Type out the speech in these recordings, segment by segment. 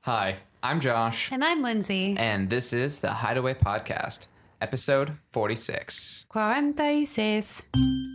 Hi, I'm Josh. And I'm Lindsay. And this is the Hideaway Podcast, episode 46. 46.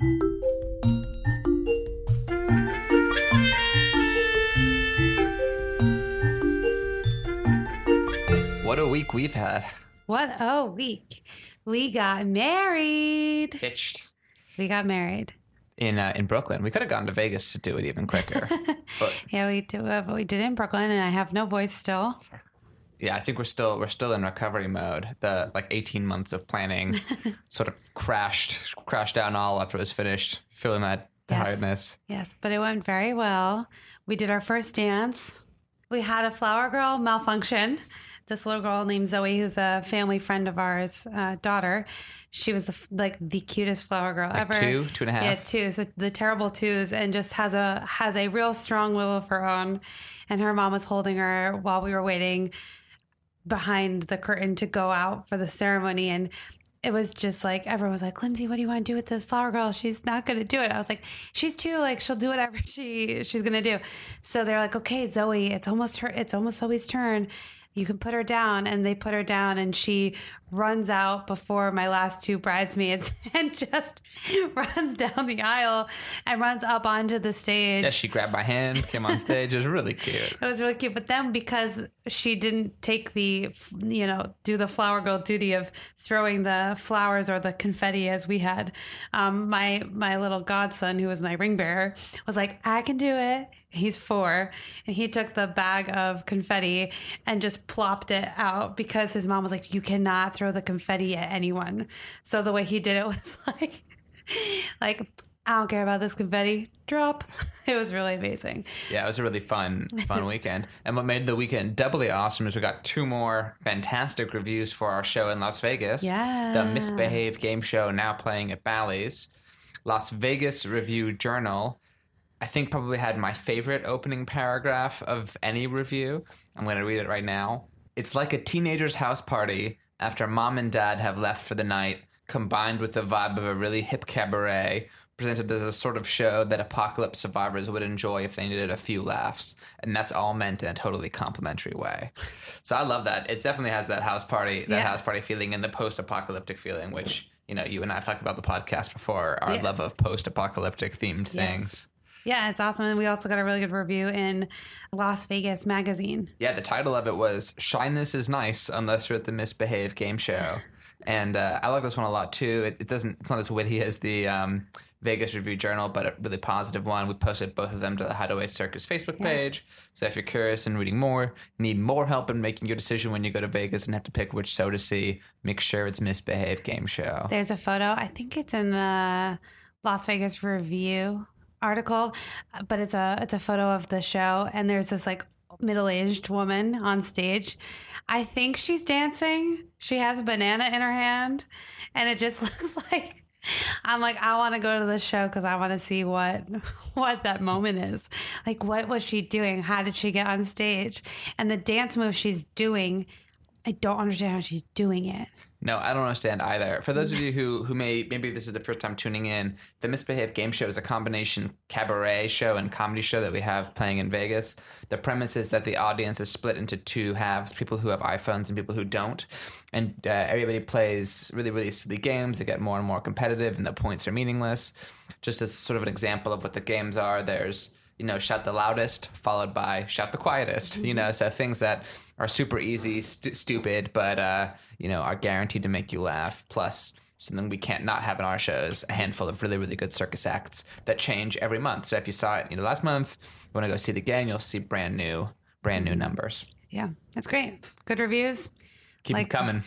What a week we've had. What a week. We got married. Hitched. We got married. In Brooklyn. We could have gone to Vegas to do it even quicker. But Yeah, we did it in Brooklyn, and I have no voice still. yeah, I think we're still in recovery mode. The 18 months of planning sort of crashed down all after it was finished, feeling that tiredness. Yes, but it went very well. We did our first dance. We had a flower girl malfunction. This little girl named Zoe, who's a family friend of ours, daughter, she was the cutest flower girl ever. 2.5. Yeah, 2. So the terrible 2s, and just has a real strong will of her own. And her mom was holding her while we were waiting behind the curtain to go out for the ceremony. And it was just like, everyone was like, Lindsay, what do you want to do with this flower girl? She's not going to do it. I was like, she's 2, she'll do whatever she's going to do. So they're like, okay, Zoe, it's almost Zoe's turn. You can put her down. And they put her down, and she runs out before my last 2 bridesmaids and just runs down the aisle and runs up onto the stage. Yeah, she grabbed my hand, came on stage. It was really cute. It was really cute. But then because she didn't take do the flower girl duty of throwing the flowers or the confetti as we had, my little godson, who was my ring bearer, was like, I can do it. He's 4. And he took the bag of confetti and just plopped it out because his mom was like, you cannot throw the confetti at anyone. So the way he did it was like, I don't care about this confetti. Drop. It was really amazing. Yeah, it was a really fun weekend. And what made the weekend doubly awesome is we got 2 more fantastic reviews for our show in Las Vegas. Yeah. The Misbehave game show now playing at Bally's. Las Vegas Review Journal, I think, probably had my favorite opening paragraph of any review. I'm going to read it right now. It's like a teenager's house party after mom and dad have left for the night, combined with the vibe of a really hip cabaret, presented as a sort of show that apocalypse survivors would enjoy if they needed a few laughs. And that's all meant in a totally complimentary way. So I love that. It definitely has that house party feeling and the post-apocalyptic feeling, which, you and I have talked about the podcast before, our love of post-apocalyptic themed things. Yeah, it's awesome. And we also got a really good review in Las Vegas Magazine. Yeah, the title of it was Shyness is Nice Unless You're at the Misbehave Game Show. And I like this one a lot too. It's not as witty as the Vegas Review Journal, but a really positive one. We posted both of them to the Hideaway Circus Facebook page. So if you're curious and reading more, need more help in making your decision when you go to Vegas and have to pick which show to see, make sure it's Misbehave Game Show. There's a photo. I think it's in the Las Vegas Review article, but it's a photo of the show, and there's this middle-aged woman on stage. I think she's dancing. She has a banana in her hand, and it just looks like, I'm like, I want to go to the show because I want to see what that moment is. Like, what was she doing? How did she get on stage? And the dance move she's doing, I don't understand how she's doing it. No, I don't understand either. For those of you who maybe this is the first time tuning in, the Misbehave Game Show is a combination cabaret show and comedy show that we have playing in Vegas. The premise is that the audience is split into 2 halves, people who have iPhones and people who don't. And everybody plays really, really silly games that get more and more competitive, and the points are meaningless. Just as sort of an example of what the games are, there's shout the loudest, followed by shout the quietest, so things that are super easy, stupid, but, are guaranteed to make you laugh. Plus something we can't not have in our shows, a handful of really, really good circus acts that change every month. So if you saw it, last month, you want to go see it again, you'll see brand new numbers. Yeah, that's great. Good reviews. Keep them coming.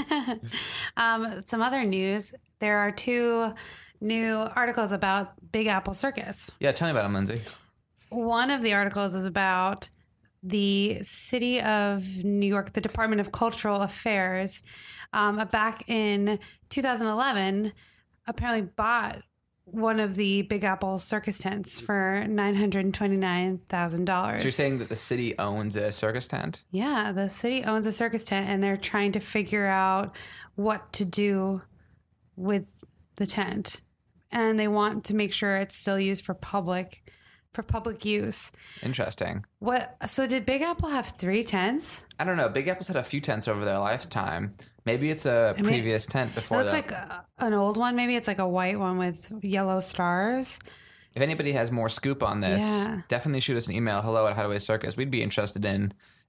Yeah. Some other news. There are 2 new articles about Big Apple Circus. Yeah, tell me about them, Lindsay. One of the articles is about the city of New York, the Department of Cultural Affairs, back in 2011, apparently bought one of the Big Apple circus tents for $929,000. So you're saying that the city owns a circus tent? Yeah, the city owns a circus tent, and they're trying to figure out what to do with the tent. And they want to make sure it's still used for public for public use. Interesting. So did Big Apple have 3 tents? I don't know. Big Apple's had a few tents over their lifetime. Maybe it's a previous tent before It looks that. like an old one. Maybe it's like a white one with yellow stars. If anybody has more scoop on this, definitely shoot us an email, hello@Hideaway Circus. We'd be interested in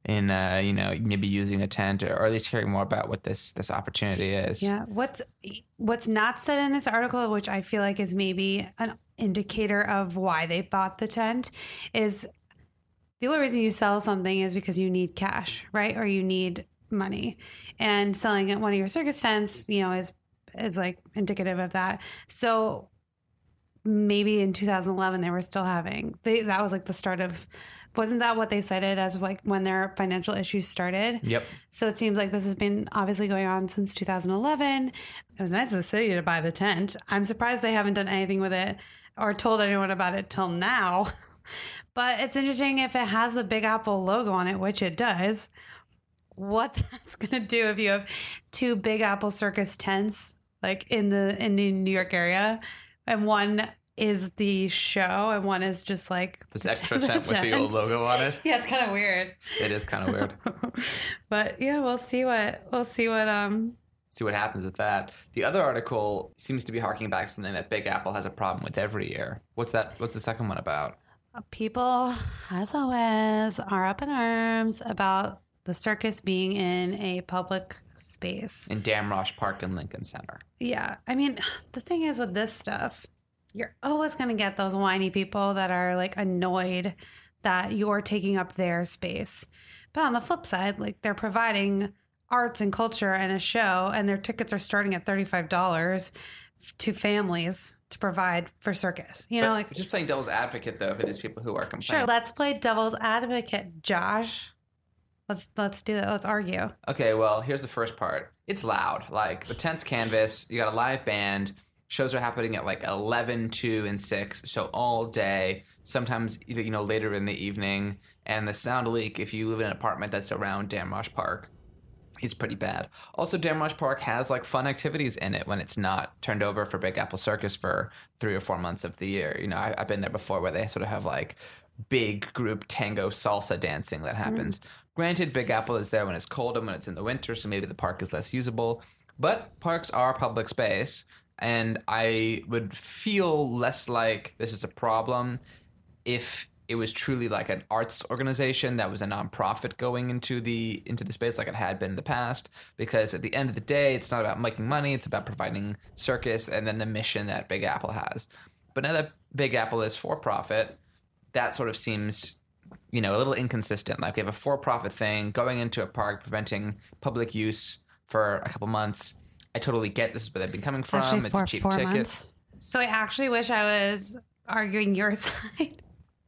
maybe using a tent or at least hearing more about what this opportunity is. Yeah. What's not said in this article, which I feel like is maybe an indicator of why they bought the tent, is the only reason you sell something is because you need cash, right? Or you need money. And selling at one of your circus tents, is like indicative of that. So maybe in 2011 they were still having that was like the start of, wasn't that what they cited as like when their financial issues started? Yep. So it seems like this has been obviously going on since 2011. It was nice of the city to buy the tent. I'm surprised they haven't done anything with it or told anyone about it till now. But it's interesting if it has the Big Apple logo on it, which it does, what that's going to do if you have 2 Big Apple Circus tents like in the New York area, and one is the show and one is just like this extra tent with the old logo on it. Yeah, it's kind of weird. It is kind of weird. But yeah, we'll see what see what happens with that. The other article seems to be harking back to something that Big Apple has a problem with every year. What's the second one about? People, as always, are up in arms about the circus being in a public space. In Damrosch Park in Lincoln Center. Yeah. I mean, the thing is with this stuff, you're always going to get those whiny people that are like annoyed that you're taking up their space. But on the flip side, like they're providing arts and culture and a show, and their tickets are starting at $35 to families to provide for circus. Like just playing devil's advocate though for these people who are complaining. Sure, let's play devil's advocate, Josh. Let's do that. Let's argue. Okay, well, here's the first part. It's loud. Like the tent's canvas, you got a live band. Shows are happening at like 11, 2, and 6, so all day, sometimes later in the evening. And the sound leak, if you live in an apartment that's around Damrosch Park, is pretty bad. Also, Damrosch Park has like fun activities in it when it's not turned over for Big Apple Circus for 3 or 4 months of the year. I've been there before where they sort of have like big group tango salsa dancing that happens. Granted, Big Apple is there when it's cold and when it's in the winter, so maybe the park is less usable. But parks are public space, and I would feel less like this is a problem if it was truly like an arts organization that was a nonprofit going into the space like it had been in the past. Because at the end of the day, it's not about making money; it's about providing circus and then the mission that Big Apple has. But now that Big Apple is for profit, that sort of seems a little inconsistent. Like they have a for-profit thing going into a park, preventing public use for a couple months. I totally get this is where they've been coming from. It's a cheap ticket. So I actually wish I was arguing your side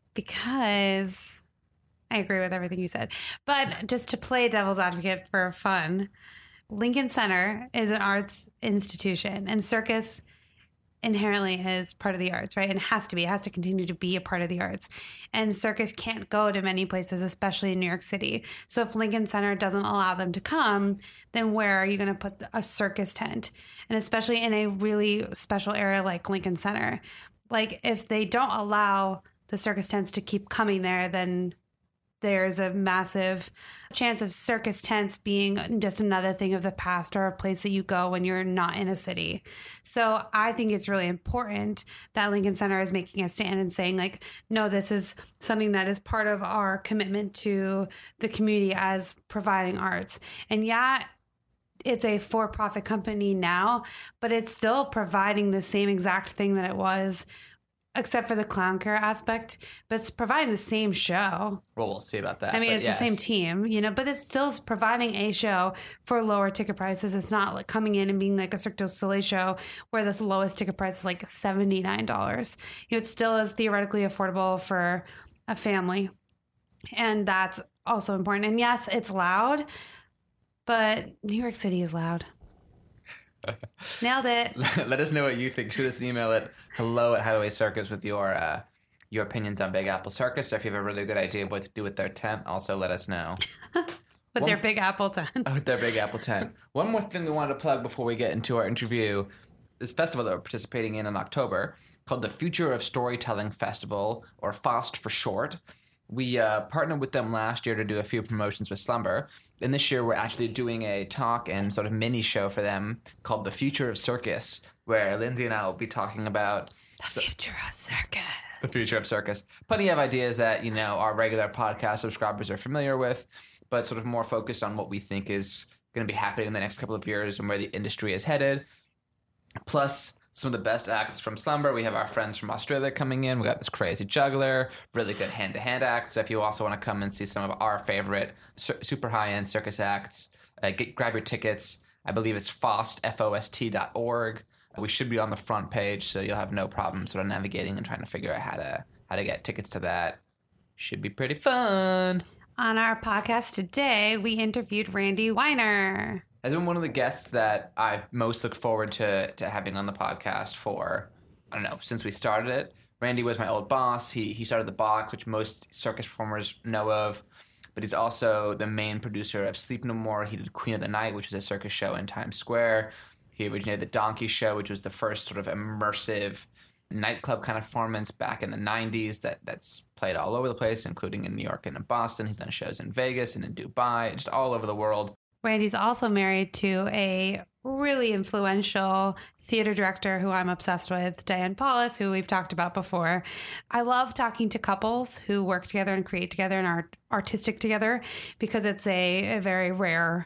because I agree with everything you said. But just to play devil's advocate for fun, Lincoln Center is an arts institution, and circus inherently is part of the arts, right? And it has to continue to be a part of the arts. And circus can't go to many places, especially in New York City. So if Lincoln Center doesn't allow them to come, then where are you going to put a circus tent? And especially in a really special area like Lincoln Center. Like if they don't allow the circus tents to keep coming there, then there's a massive chance of circus tents being just another thing of the past or a place that you go when you're not in a city. So I think it's really important that Lincoln Center is making a stand and saying like, no, this is something that is part of our commitment to the community as providing arts. And yeah, it's a for-profit company now, but it's still providing the same exact thing that it was, except for the clown care aspect, but it's providing the same show. Well, we'll see about that. I mean, it's the same team, but it's still providing a show for lower ticket prices. It's not like coming in and being like a Cirque du Soleil show where the lowest ticket price is like $79. It still is theoretically affordable for a family. And that's also important. And yes, it's loud, but New York City is loud. Nailed it. Let us know what you think. Shoot us an email at hello@Hideaway Circus with your opinions on Big Apple Circus, or if you have a really good idea of what to do with their tent, also let us know. With their Big Apple tent. With their Big Apple tent. One more thing we wanted to plug before we get into our interview. This festival that we're participating in October called the Future of Storytelling Festival, or FOST for short. We partnered with them last year to do a few promotions with Slumber. And this year we're actually doing a talk and sort of mini show for them called The Future of Circus, where Lindsay and I will be talking about The future of circus. the future of circus. Plenty of ideas that, our regular podcast subscribers are familiar with, but sort of more focused on what we think is going to be happening in the next couple of years and where the industry is headed. Plus, some of the best acts from Slumber. We have our friends from Australia coming in. We got this crazy juggler, really good hand-to-hand acts. So if you also want to come and see some of our favorite super high-end circus acts, grab your tickets. I believe it's FOST.org. We should be on the front page, so you'll have no problem sort of navigating and trying to figure out how to get tickets to that. Should be pretty fun. On our podcast today, we interviewed Randy Weiner. Has been one of the guests that I most look forward to having on the podcast for, I don't know, since we started it. Randy was my old boss. He started The Box, which most circus performers know of. But he's also the main producer of Sleep No More. He did Queen of the Night, which is a circus show in Times Square. He originated The Donkey Show, which was the first sort of immersive nightclub kind of performance back in the 90s that's played all over the place, including in New York and in Boston. He's done shows in Vegas and in Dubai, just all over the world. Randy's also married to a really influential theater director who I'm obsessed with, Diane Paulus, who we've talked about before. I love talking to couples who work together and create together and are artistic together because it's a very rare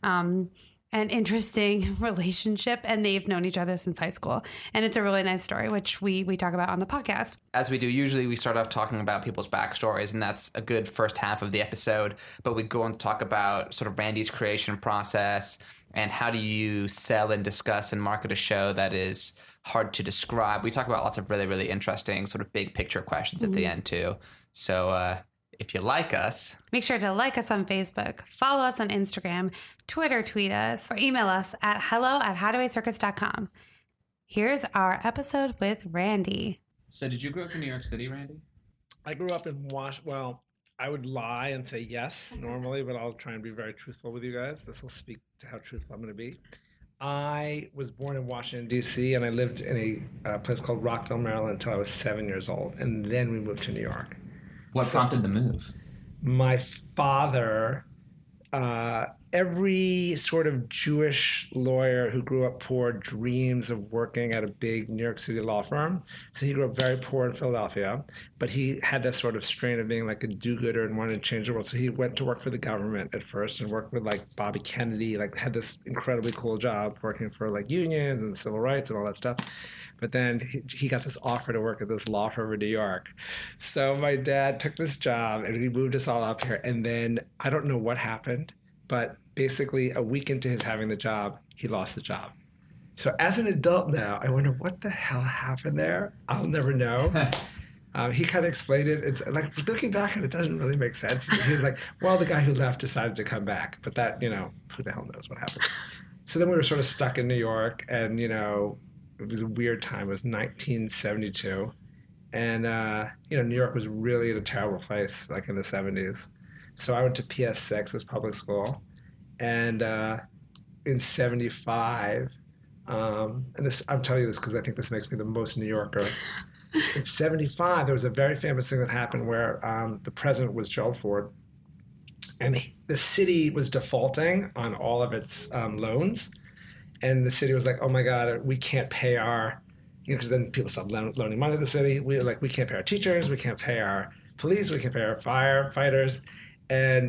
and interesting relationship, and they've known each other since high school. And it's a really nice story, which we talk about on the podcast. As we do, usually we start off talking about people's backstories, and that's a good first half of the episode. But we go on to talk about sort of Randy's creation process and how do you sell and discuss and market a show that is hard to describe. We talk about lots of really, really interesting sort of big picture questions at the end too. So if you like us, make sure to like us on Facebook, follow us on Instagram, Twitter tweet us, or email us at hello@howdowaycircus.com. Here's our episode with Randy. So did you grow up in New York City, Randy? I grew up in Well, I would lie and say yes normally, but I'll try and be very truthful with you guys. This will speak to how truthful I'm going to be. I was born in Washington, D.C., and I lived in a place called Rockville, Maryland until I was 7 years old, and then we moved to New York. What prompted the move? My father, every sort of Jewish lawyer who grew up poor dreams of working at a big New York City law firm. So he grew up very poor in Philadelphia, but he had this sort of strain of being like a do-gooder and wanted to change the world. So he went to work for the government at first and worked with like Bobby Kennedy, like had this incredibly cool job working for like unions and civil rights and all that stuff. But then he got this offer to work at this law firm in New York. So my dad took this job and he moved us all up here. And then I don't know what happened, but basically a week into his having the job, he lost the job. So as an adult now, I wonder what the hell happened there. I'll never know. He kind of explained it. It's like looking back and it doesn't really make sense. He was like, well, the guy who left decided to come back. But that, who the hell knows what happened. So then we were sort of stuck in New York and, it was a weird time. It was 1972. And, New York was really in a terrible place, like in the 70s. So I went to PS6, this public school. And in 75, and this, I'm telling you this because I think this makes me the most New Yorker. In 75, there was a very famous thing that happened where the president was Gerald Ford. And the city was defaulting on all of its loans. And the city was like, oh my God, we can't pay our, because then people stopped loaning money to the city. We can't pay our teachers, we can't pay our police, we can't pay our firefighters. And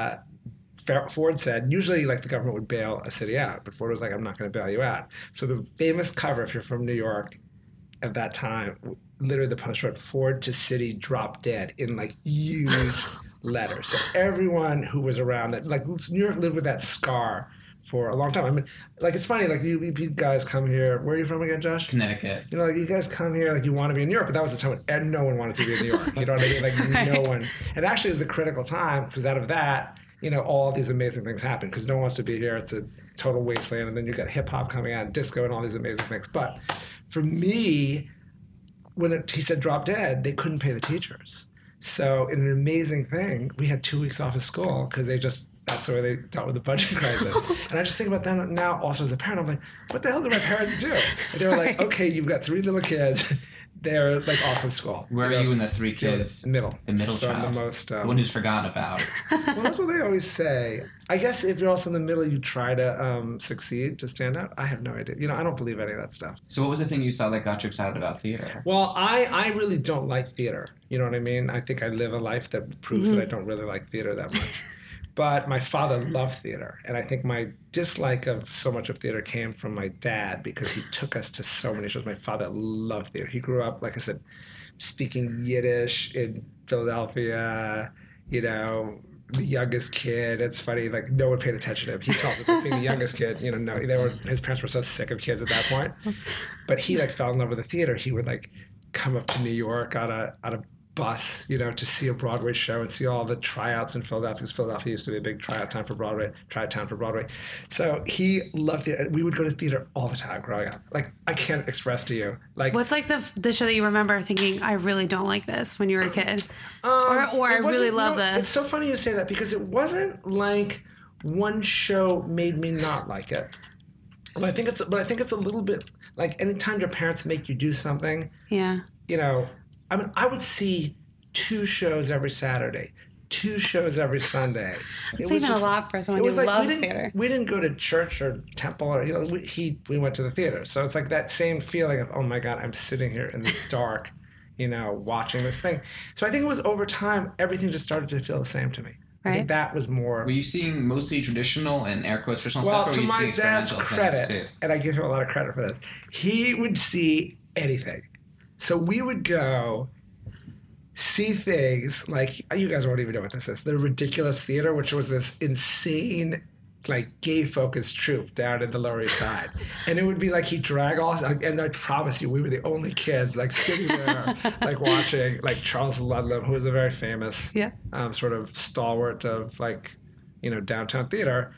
Ford said, usually like the government would bail a city out, but Ford was like, I'm not going to bail you out. So the famous cover, if you're from New York at that time, literally the post wrote, Ford to city drop dead in like huge letters. So everyone who was around that, like New York lived with that scar for a long time. I mean, like, it's funny, like, you guys come here. Where are you from again, Josh? Connecticut. Like, you guys come here, like, you want to be in New York, but that was the time when no one wanted to be in New York. You know what I mean? Like, right. No one. And actually, it was the critical time, because out of that, all these amazing things happen, because no one wants to be here. It's a total wasteland, and then you got hip-hop coming out, and disco, and all these amazing things. But for me, when he said drop dead, they couldn't pay the teachers. So in an amazing thing, we had 2 weeks off of school, because that's the way they dealt with the budget crisis. And I just think about that now also as a parent. I'm like, what the hell did my parents do? And they were like, okay, you've got 3 little kids. They're like all from school. Where are you in the three kids? Middle. The middle so child. I'm the most. The one who's forgotten about. Well, that's what they always say. I guess if you're also in the middle, you try to succeed to stand out. I have no idea. I don't believe any of that stuff. So what was the thing you saw that got you excited about theater? Well, I really don't like theater. You know what I mean? I think I live a life that proves that I don't really like theater that much. But my father loved theater, and I think my dislike of so much of theater came from my dad because he took us to so many shows. My father loved theater. He grew up, like I said, speaking Yiddish in Philadelphia, the youngest kid. It's funny, like no one paid attention to him. He tells us that being the youngest kid, his parents were so sick of kids at that point. But he like fell in love with the theater. He would like come up to New York on a bus, to see a Broadway show and see all the tryouts in Philadelphia, because Philadelphia used to be a big tryout town for Broadway. So he loved it. We would go to theater all the time growing up. Like, I can't express to you. Like, what's like the show that you remember thinking, I really don't like this when you were a kid? Or I really love this? It's so funny you say that because it wasn't like one show made me not like it. But I think it's a little bit like anytime your parents make you do something. Yeah. I would see 2 shows every Saturday, 2 shows every Sunday. It's even a lot for someone who loves theater. We didn't go to church or temple or, we went to the theater. So it's like that same feeling of, oh my God, I'm sitting here in the dark, watching this thing. So I think it was over time, everything just started to feel the same to me. Right. I think that was more. Were you seeing mostly traditional and air quotes traditional well, stuff, or to were you my seeing dad's experimental credit, things too? and I give him a lot of credit for this, he would see anything. So we would go see things like, you guys won't even know what this is, the Ridiculous Theater, which was this insane, like, gay-focused troupe down in the Lower East Side. And it would be like he'd drag all, and I promise you, we were the only kids, like, sitting there, like, watching, like, Charles Ludlam, who was a very famous sort of stalwart of, like, downtown theater,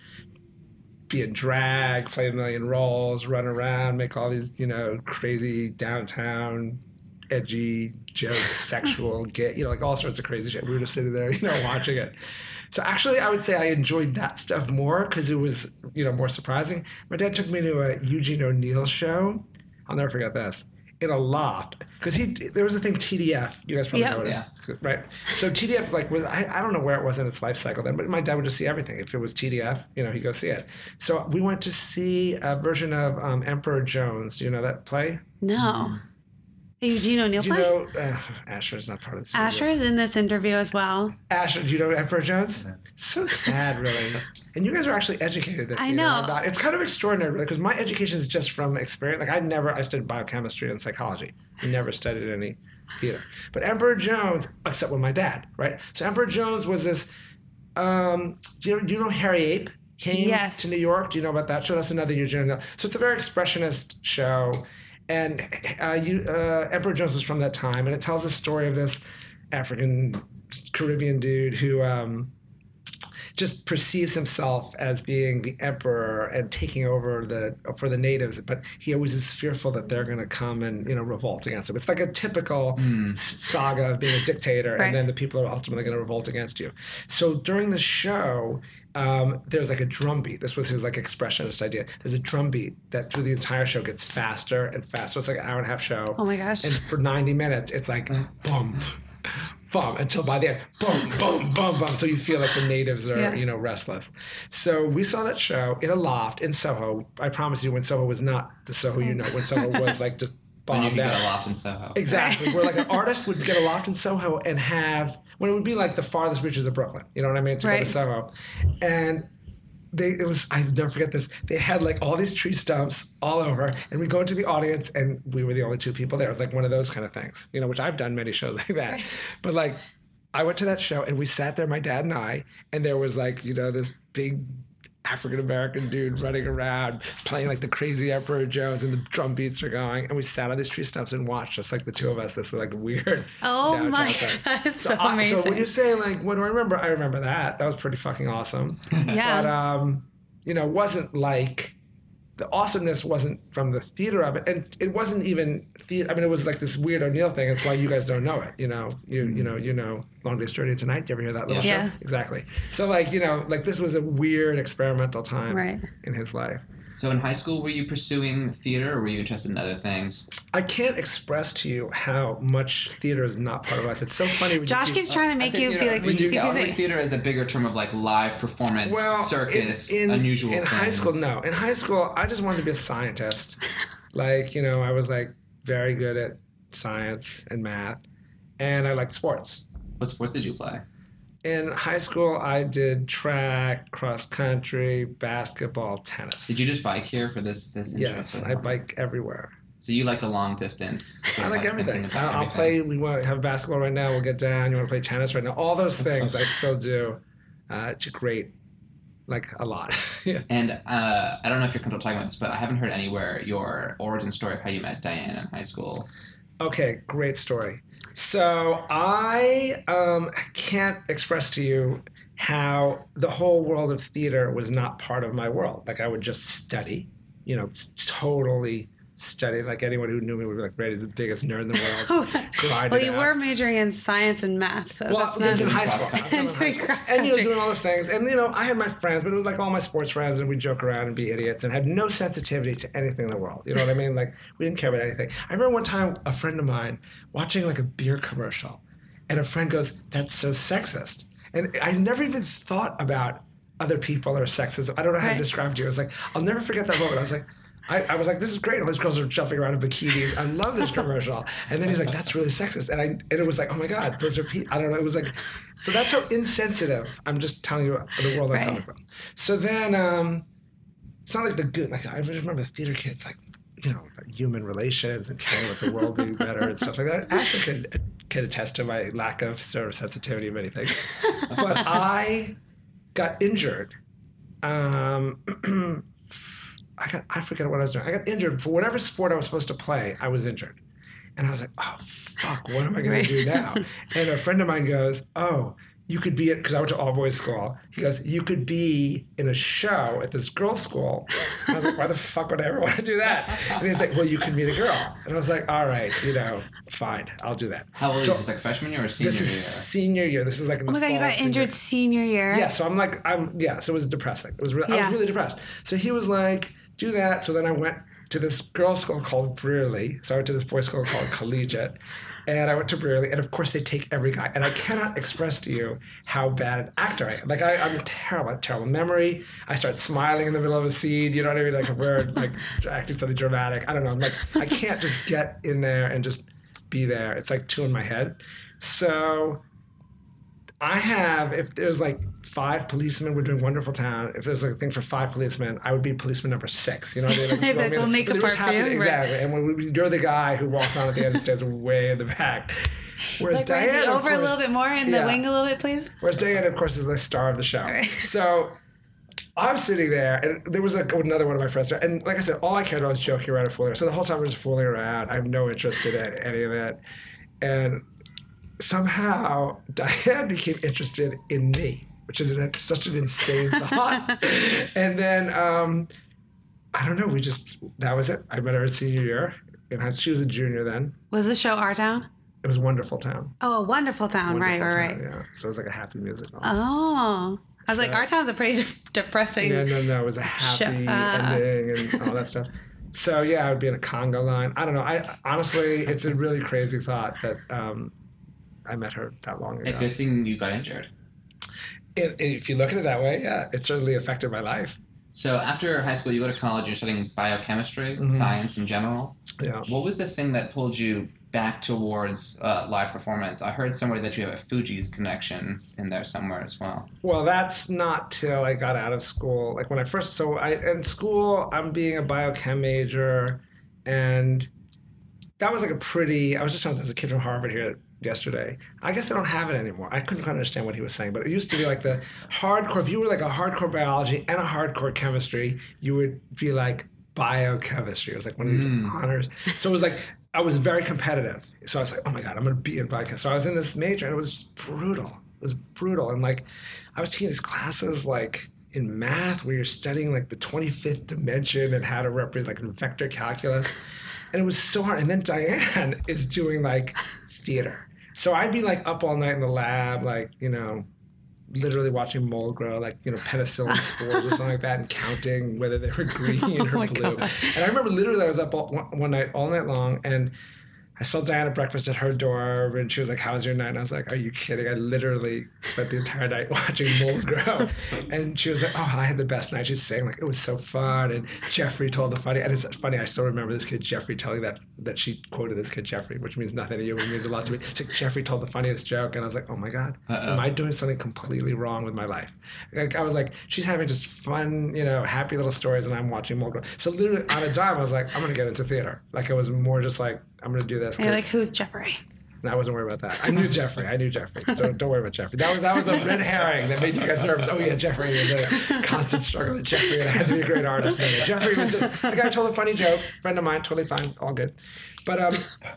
be in drag, play a million roles, run around, make all these, crazy downtown edgy jokes, sexual, gay, like all sorts of crazy shit. We were just sitting there, watching it. So actually, I would say I enjoyed that stuff more because it was, more surprising. My dad took me to a Eugene O'Neill show. I'll never forget this. In a loft, because there was a thing TDF. You guys probably know what it is, right? So TDF, like, was I don't know where it was in its life cycle then, but my dad would just see everything. If it was TDF, he'd go see it. So we went to see a version of Emperor Jones. Do you know that play? No. Eugene O'Neill play? Asher's not part of this. Asher's in this interview as well. Asher, do you know Emperor Jones? Yeah. So sad, really. And you guys are actually educated. I know. It's kind of extraordinary, really, because my education is just from experience. Like, I studied biochemistry and psychology. I never studied any theater. But Emperor Jones, except with my dad, right? So Emperor Jones was this, do you know Harry Ape came to New York? Do you know about that show? That's another Eugene O'Neill. So it's a very expressionist show. And Emperor Jones was from that time, and it tells the story of this African Caribbean dude who just perceives himself as being the emperor and taking over for the natives, but he always is fearful that they're going to come and revolt against him. It's like a typical saga of being a dictator, and then the people are ultimately going to revolt against you. So during the show, there's like a drum beat. This was his like expressionist idea. There's a drum beat that through the entire show gets faster and faster. It's like an hour and a half show. Oh my gosh. And for 90 minutes, it's like boom, boom, until by the end, boom, boom, boom, boom. So you feel like the natives are, restless. So we saw that show in a loft in Soho. I promise you, when Soho was not the Soho when Soho was like just bombed out. When you could get a loft in Soho. Exactly. Where like an artist would get a loft in Soho and have, when it would be like the farthest reaches of Brooklyn. You know what I mean? To go to Soho. And I'll never forget this. They had like all these tree stumps all over, and we go into the audience, and we were the only 2 people there. It was like one of those kind of things, which I've done many shows like that. But like, I went to that show, and we sat there, my dad and I, and there was like, this big African-American dude running around playing like the crazy Emperor Jones, and the drum beats are going, and we sat on these tree stumps and watched, just like the 2 of us, this like weird oh my God, it's so amazing. So when you say like, what do I remember? I remember that was pretty fucking awesome. Yeah. But wasn't like, the awesomeness wasn't from the theater of it, and it wasn't even theater. I mean, it was like this weird O'Neill thing. It's why you guys don't know it. You know Long Day's Journey Tonight. Do you ever hear that little show? Exactly. So like, like this was a weird experimental time in his life. So in high school, were you pursuing theater, or were you interested in other things? I can't express to you how much theater is not part of life. It's so funny. When Josh keeps trying to make you be like, you always theater as the bigger term of like live performance, circus, unusual things. In high school, no. In high school, I just wanted to be a scientist. Like, I was like very good at science and math, and I liked sports. What sports did you play? In high school, I did track, cross country, basketball, tennis. Did you just bike here for this interest? Yes, I bike everywhere. So you like the long distance? I like everything. I'll play. We want to have basketball right now. We'll get down. You want to play tennis right now? All those things I still do. It's great. Like a lot. Yeah. And I don't know if you're comfortable talking about this, but I haven't heard anywhere your origin story of how you met Diane in high school. Okay, great story. So I can't express to you how the whole world of theater was not part of my world. Like I would just study, totally study. Like anyone who knew me would be like, Brady's the biggest nerd in the world. Well, you were majoring in science and math, so that's not in high school. And doing all those things. And I had my friends, but it was like all my sports friends, and we'd joke around and be idiots and had no sensitivity to anything in the world. You know what I mean? Like we didn't care about anything. I remember one time a friend of mine watching like a beer commercial, and a friend goes, "That's so sexist." And I never even thought about other people or sexism. I don't know how to describe it to you. I was like, I'll never forget that moment. I was like, this is great. All these girls are jumping around in bikinis. I love this commercial. And then he's like, that's really sexist. And it was like, oh my God, those are people. I don't know. It was like, so that's how insensitive. I'm just telling you the world I'm coming from. So then, it's not like the good, like I just remember the theater kids, like, human relations and caring about the world being better and stuff like that. I actually can attest to my lack of sort of sensitivity of anything. But I got injured. I forget what I was doing. I got injured for whatever sport I was supposed to play. I was injured. And I was like, oh, fuck, what am I going to do now? And a friend of mine goes, oh, you could be because I went to all-boys school. He goes, you could be in a show at this girls' school. And I was like, why the fuck would I ever want to do that? And he's like, well, you could meet a girl. And I was like, all right, fine, I'll do that. How old is this, like freshman year or senior year? This is senior year. This is like in the fall. Oh my God, you got injured senior year? Yeah, so so it was depressing. I was really depressed. So he was like, do that. So then I went to this girls' school called Brearley. So I went to this boys' school called Collegiate. And I went to Brearley, and of course they take every guy. And I cannot express to you how bad an actor I am. Like I'm terrible. I have terrible memory. I start smiling in the middle of a scene. You know what I mean? Like if we're like acting something dramatic. I don't know. I'm like I can't just get in there and just be there. It's like two in my head. So if there's like 5 policemen, we're doing Wonderful Town. If there's like a thing for 5 policemen, I would be policeman number 6. You know what I mean? Like, we'll make a part for you. Exactly. Right. And you're the guy who walks on at the end and stays way in the back. Whereas like, Diane, over a little bit more in the wing a little bit, please. Whereas Diane, of course, is the star of the show. Right. So I'm sitting there, and there was another one of my friends. And like I said, all I cared about was joking around and fooling around. So the whole time I was just fooling around. I have no interest in any of it. And somehow Diane became interested in me, which is such an insane thought. And then, I don't know, that was it. I met her senior year. She was a junior then. Was the show Our Town? It was Wonderful Town. Oh, Wonderful Town. Right. Yeah. So it was like a happy musical. Oh. I was like, Our Town's a pretty depressing No. It was a happy ending and all that stuff. So yeah, I would be in a conga line. I don't know. Honestly, it's a really crazy thought that I met her that long ago. A good thing you got injured. If you look at it that way, yeah, it certainly affected my life. So after high school, you go to college, you're studying biochemistry, science in general. Yeah. What was the thing that pulled you back towards live performance? I heard somewhere that you have a Fugees connection in there somewhere as well. Well, that's not till I got out of school. Like when I first, in school, I'm being a biochem major, and that was like I was just talking to a kid from Harvard here yesterday. I guess they don't have it anymore. I couldn't quite understand what he was saying, but it used to be like the hardcore, if you were like a hardcore biology and a hardcore chemistry, you would be like biochemistry. It was like one of these honors. So it was like, I was very competitive. So I was like, oh my God, I'm going to be in biochem. So I was in this major and it was just brutal. It was brutal. And like, I was taking these classes like in math where you're studying like the 25th dimension and how to represent like vector calculus. And it was so hard. And then Diane is doing like theater. So I'd be like up all night in the lab, like, literally watching mold grow, like, penicillin spores or something like that, and counting whether they were green or blue. God. And I remember literally I was up one night, all night long, and I saw Diana breakfast at her door, and she was like, "How was your night?" And I was like, "Are you kidding? I literally spent the entire night watching mold grow." And she was like, "Oh, I had the best night." She's saying, like, it was so fun. And Jeffrey told the funny, and it's funny, I still remember this kid Jeffrey telling that she quoted this kid Jeffrey, which means nothing to you, but means a lot to me. She's like, Jeffrey told the funniest joke, and I was like, "Oh my God, am I doing something completely wrong with my life?" Like, I was like, she's having just fun, happy little stories, and I'm watching mold grow. So literally on a dime, I was like, I'm going to get into theater. Like, it was more just like, I'm going to do this. And you're like, who's Jeffrey? No, I wasn't worried about that. I knew Jeffrey. Don't worry about Jeffrey. That was a red herring that made you guys nervous. Oh yeah, Jeffrey was a constant struggle with Jeffrey, and I had to be a great artist. Jeffrey was just the guy told a funny joke. Friend of mine, totally fine, all good. But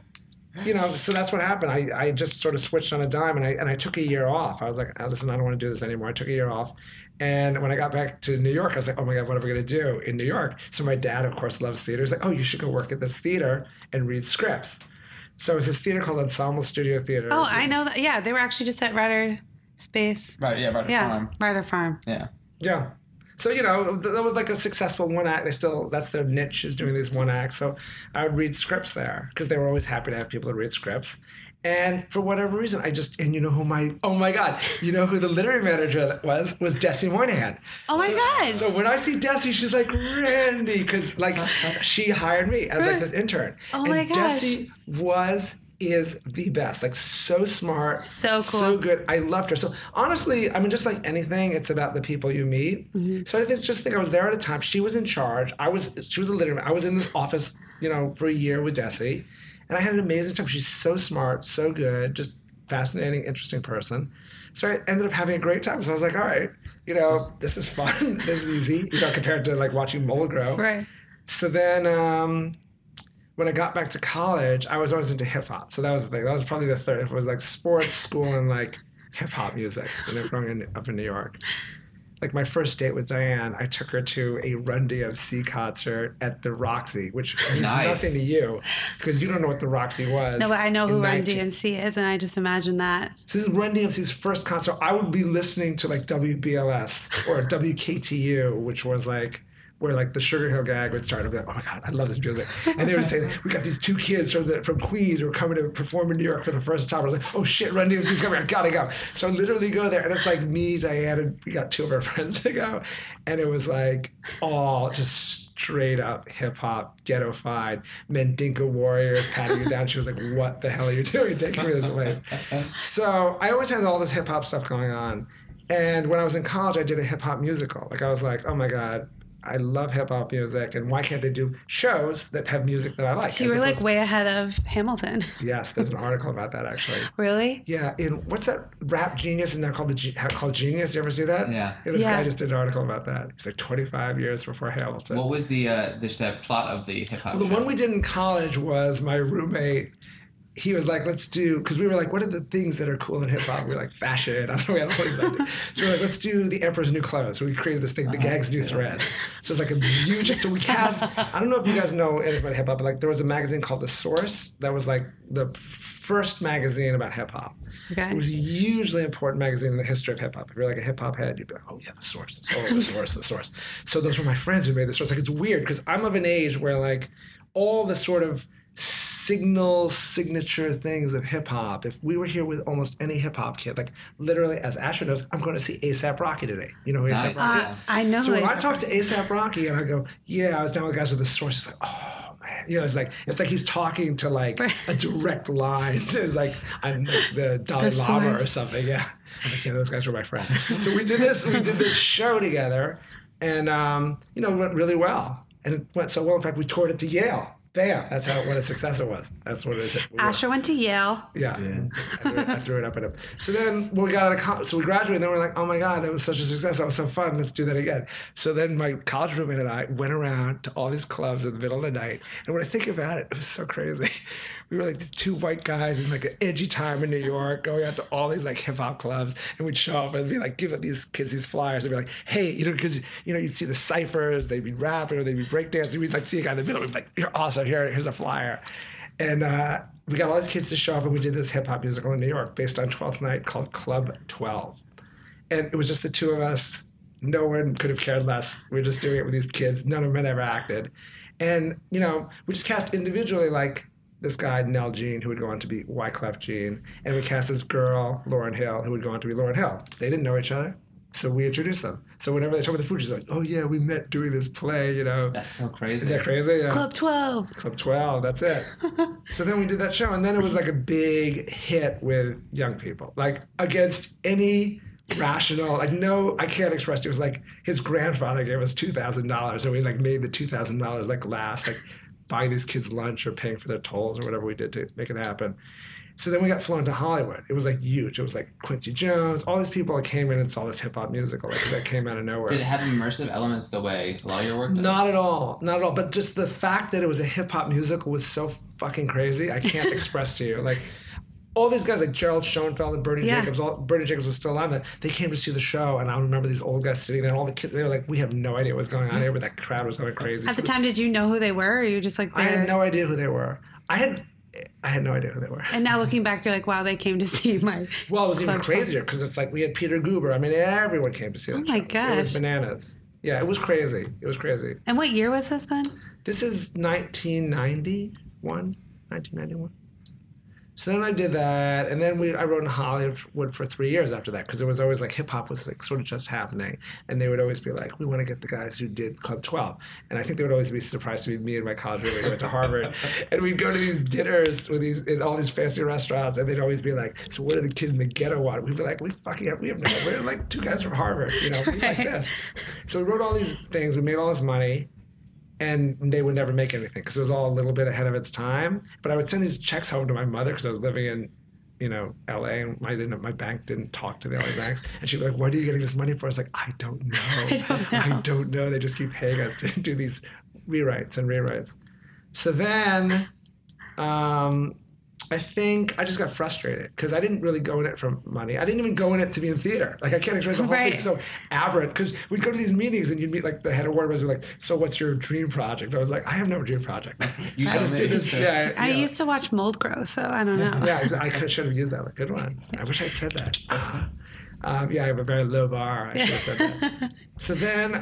so that's what happened. I just sort of switched on a dime, and I took a year off. I was like, listen, I don't want to do this anymore. I took a year off. And when I got back to New York, I was like, oh my God, what am I going to do in New York? So my dad, of course, loves theater. He's like, oh, you should go work at this theater and read scripts. So it was this theater called Ensemble Studio Theater. Oh, I know that. Yeah, they were actually just at Ryder Space. Right, yeah, Ryder Farm. Ryder Farm. Yeah. Yeah. So, that was like a successful one act. That's their niche, is doing these one acts. So I would read scripts there because they were always happy to have people to read scripts. And for whatever reason, oh my God, who the literary manager was Desi Moynihan. Oh my God. So when I see Desi, she's like, Randy, because like she hired me as like this intern. Oh my gosh. Desi is the best, like so smart, so cool, so good. I loved her. So honestly, I mean, just like anything, it's about the people you meet. Mm-hmm. So I think I was there at a time. She was in charge. She was a literary. I was in this office, for a year with Desi. And I had an amazing time. She's so smart, so good, just fascinating, interesting person. So I ended up having a great time. So I was like, all right, this is fun. This is easy, compared to like watching mold grow. Right. So then when I got back to college, I was always into hip hop. So that was the thing. That was probably the third. It was like sports, school, and like hip hop music. Growing up in New York. Like my first date with Diane, I took her to a Run DMC concert at the Roxy, which means nothing to you because you don't know what the Roxy was. No, but I know who Run DMC is, and I just imagine that. So this is Run DMC's first concert. I would be listening to like WBLS or WKTU, which was like where like the Sugar Hill Gang would start. I'd be like, oh my God, I love this music. And they would say, we got these two kids from Queens who are coming to perform in New York for the first time. I was like, oh shit, Run DMC's coming, I gotta go. So I literally go there, and it's like me, Diane, and we got two of our friends to go. And it was like all just straight up hip hop, ghetto-fied, Mandinka warriors patting you down. She was like, what the hell are you doing taking me to this place? So I always had all this hip hop stuff going on. And when I was in college, I did a hip hop musical. Like I was like, oh my God, I love hip hop music, and why can't they do shows that have music that I like? So you were like way ahead of Hamilton. Yes, there's an article about that actually. Really? Yeah. In what's that Rap Genius is now called called Genius? You ever see that? Yeah. This guy just did an article about that. It's like 25 years before Hamilton. What was the plot of the hip hop? Well, the one we did in college was my roommate. He was like, let's do, because we were like, what are the things that are cool in hip hop? We were like, fashion. I don't know. We had all these ideas. So we were like, let's do The Emperor's New Clothes. So we created this thing, The Gag's New Thread. So it's like a huge, so we cast, I don't know if you guys know anything about hip hop, but like there was a magazine called The Source that was like the first magazine about hip hop. Okay. It was a hugely important magazine in the history of hip hop. If you're like a hip hop head, you'd be like, oh yeah, The Source. The Source, The Source. So those were my friends who made The Source. Like it's weird because I'm of an age where like all the sort of signature things of hip hop. If we were here with almost any hip hop kid, like literally, as Asher knows, I'm going to see A$AP Rocky today. You know who A$AP Rocky is? I know. So when I talk to A$AP Rocky and I go, yeah, I was down with guys with The Source, it's like, oh man, it's like he's talking to like a direct line. It's like I'm the Dalai Lama or something. Yeah, I'm like, yeah, those guys were my friends. So we did this show together, and it went really well, and it went so well. In fact, we toured it to Yale. Bam! That's what a success it was. That's what it is. Asher went to Yale. Yeah, I threw it up at him. So then when we got out of college, so we graduated, and then we're like, oh my God, that was such a success. That was so fun. Let's do that again. So then my college roommate and I went around to all these clubs in the middle of the night. And when I think about it, it was so crazy. We were like these two white guys in like an edgy time in New York, going out to all these like hip hop clubs, and we'd show up and be like, give these kids these flyers and be like, hey, because you'd see the ciphers, they'd be rapping or they'd be breakdancing. We'd like see a guy in the middle, we'd be like, you're awesome. Here's a flyer. And we got all these kids to show up, and we did this hip hop musical in New York based on 12th Night called Club 12. And it was just the two of us. No one could have cared less. We were just doing it with these kids. None of them had ever acted. And, you know, we just cast individually, like this guy, Nell Jean, who would go on to be Wyclef Jean. And we cast this girl, Lauryn Hill, who would go on to be Lauryn Hill. They didn't know each other. So we introduced them. So whenever they talk about the Fugees, like, oh yeah, we met doing this play, you know. That's so crazy. Isn't that crazy? Yeah. Club 12. Club 12, that's it. So then we did that show, and then it was like a big hit with young people. Like, against any rational, like, no, I can't express it. It was like his grandfather gave us $2,000, and we like made the $2,000 like last, like buying these kids lunch or paying for their tolls or whatever we did to make it happen. So then we got flown to Hollywood. It was like huge. It was like Quincy Jones. All these people that came in and saw this hip hop musical like, that came out of nowhere. Did it have immersive elements the way a lot of your work does? Not at all. Not at all. But just the fact that it was a hip hop musical was so fucking crazy. I can't express to you. Like, all these guys like Gerald Schoenfeld and Bernie Jacobs, Bernie Jacobs was still alive. They came to see the show, and I remember these old guys sitting there, and all the kids, they were like, we have no idea what's going on here, but that crowd was going crazy. At the time, did you know who they were, or you just like... I had no idea who they were. I had no idea who they were. And now looking back, you're like, wow, they came to see my... Well, it was even crazier, because it's like we had Peter Guber. I mean, everyone came to see that show. Oh my gosh. It was bananas. Yeah, it was crazy. It was crazy. And what year was this then? This is 1991. So then I did that, and then I wrote in Hollywood for 3 years after that, because it was always like hip-hop was like sort of just happening, and they would always be like, we want to get the guys who did Club 12. And I think they would always be surprised to be me and my college roommate who went to Harvard. And we'd go to these dinners with in all these fancy restaurants, and they'd always be like, so what do the kids in the ghetto want? We'd be like, we have no, we're like two guys from Harvard, you know, we like this. So we wrote all these things, we made all this money, and they would never make anything because it was all a little bit ahead of its time. But I would send these checks home to my mother because I was living in, you know, L.A. and my bank didn't talk to the LA banks. And she'd be like, what are you getting this money for? I was like, I don't know. I don't know. They just keep paying us to do these rewrites. So then I think I just got frustrated because I didn't really go in it for money. I didn't even go in it to be in theater. Like, I can't explain, the whole thing's so aberrant because we'd go to these meetings and you'd meet like the head of Warner Bros. Like, so what's your dream project? I was like, I have no dream project. I just did this. Yeah, I used to watch Mold Grow, so I don't know. Yeah, I should have used that. Like, good one. I wish I'd said that. Yeah, I have a very low bar. I should have said that. So then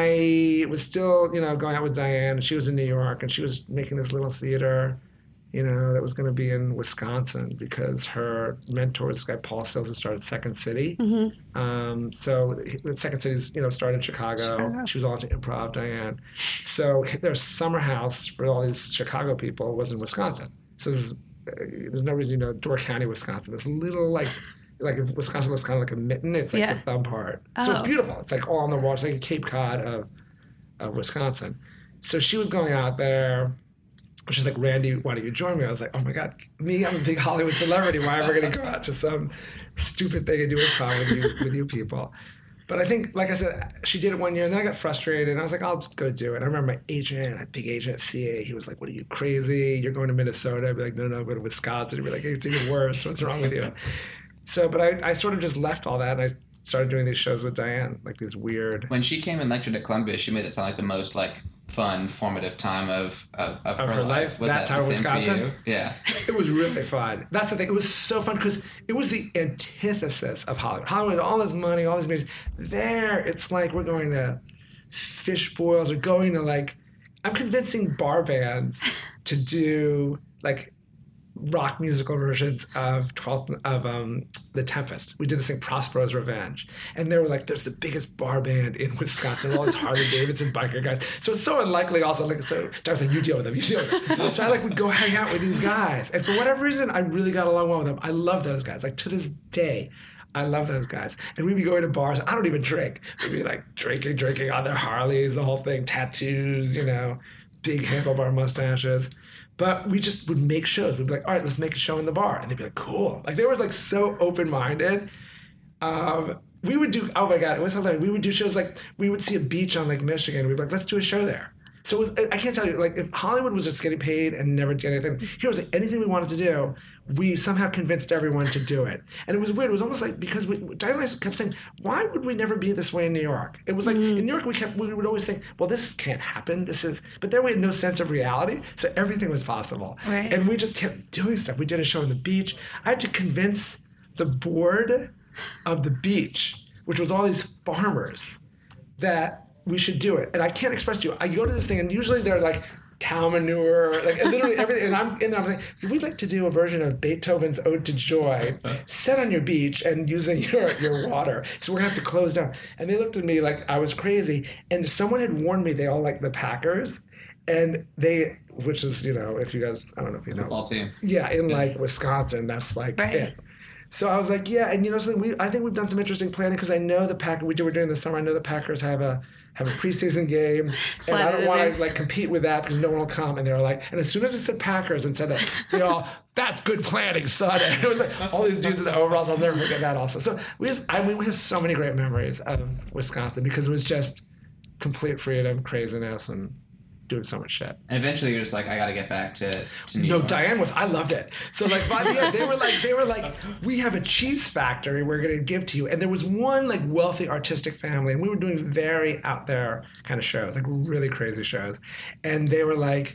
I was still, you know, going out with Diane. She was in New York and she was making this little theater, you know, that was going to be in Wisconsin because her mentor was this guy, Paul Sills, who started Second City. Mm-hmm. So the Second City's, you know, started in Chicago. She was all into improv, Diane. So their summer house for all these Chicago people was in Wisconsin. So there's no reason, you know, Door County, Wisconsin. This little, like if Wisconsin looks kind of like a mitten, it's like the thumb part. So it's beautiful. It's like all on the water. It's like a Cape Cod of Wisconsin. So she was going out there. She's like, Randy, why don't you join me? I was like, oh my God, me, I'm a big Hollywood celebrity. Why am I going to go out to some stupid thing and do improv with you people? But I think, like I said, she did it 1 year, and then I got frustrated, and I was like, I'll just go do it. I remember my agent, a big agent at CA, he was like, what are you, crazy? You're going to Minnesota? I'd be like, no, go to Wisconsin. He'd be like, it's even worse. What's wrong with you? So, but I sort of just left all that, and I started doing these shows with Diane, like these weird... When she came and lectured at Columbia, she made it sound like the most, like, fun, formative time of her life. Was that time in Wisconsin? Yeah. It was really fun. That's the thing. It was so fun because it was the antithesis of Hollywood. Hollywood, all this money, all these meetings. There, it's like we're going to Fish Boils or going to, like... I'm convincing bar bands to do, like... rock musical versions of The Tempest. We did this thing, Prospero's Revenge. And they were like, there's the biggest bar band in Wisconsin, all these Harley Davidson biker guys. So it's so unlikely also, like, so I was like, you deal with them. So I would go hang out with these guys. And for whatever reason, I really got along well with them. I love those guys. Like, to this day, I love those guys. And we'd be going to bars. I don't even drink. We'd be like drinking on their Harleys, the whole thing, tattoos, you know, big handlebar mustaches. But we just would make shows. We'd be like, all right, let's make a show in the bar. And they'd be like, cool. Like, they were, like, so open-minded. We would do, oh, my God, it was hilarious. We would do shows like, we would see a beach on Lake Michigan. We'd be like, let's do a show there. So it was, I can't tell you, like, if Hollywood was just getting paid and never did anything, here was like, anything we wanted to do, we somehow convinced everyone to do it. And it was weird. It was almost like, because Diane and I kept saying, why would we never be this way in New York? It was like, in New York, we would always think, well, this can't happen. But there we had no sense of reality. So everything was possible. Right. And we just kept doing stuff. We did a show on the beach. I had to convince the board of the beach, which was all these farmers, that we should do it. And I can't express to you. I go to this thing, and usually they're like cow manure, like literally everything. And I'm in there, I'm saying, we'd like to do a version of Beethoven's Ode to Joy set on your beach and using your water. So we're going to have to close down. And they looked at me like I was crazy. And someone had warned me they all like the Packers. And which is, if you guys, I don't know if you know. Football team. Yeah, in like Wisconsin, that's like it. So I was like, yeah, and something. I think we've done some interesting planning because I know the Packers. We were doing this summer. I know the Packers have a preseason game, and I don't want to like compete with that because no one will come. And they were like, and as soon as it said Packers and said that, they all, that's good planning, son. And it was like all these dudes in the overalls. I'll never forget that. Also, so we have so many great memories of Wisconsin because it was just complete freedom, craziness, and doing so much shit. And eventually you're just like, I got to get back to New York. No, Diane I loved it. So like by the end, they were like, we have a cheese factory we're going to give to you. And there was one like wealthy artistic family, and we were doing very out there kind of shows, like really crazy shows. And they were like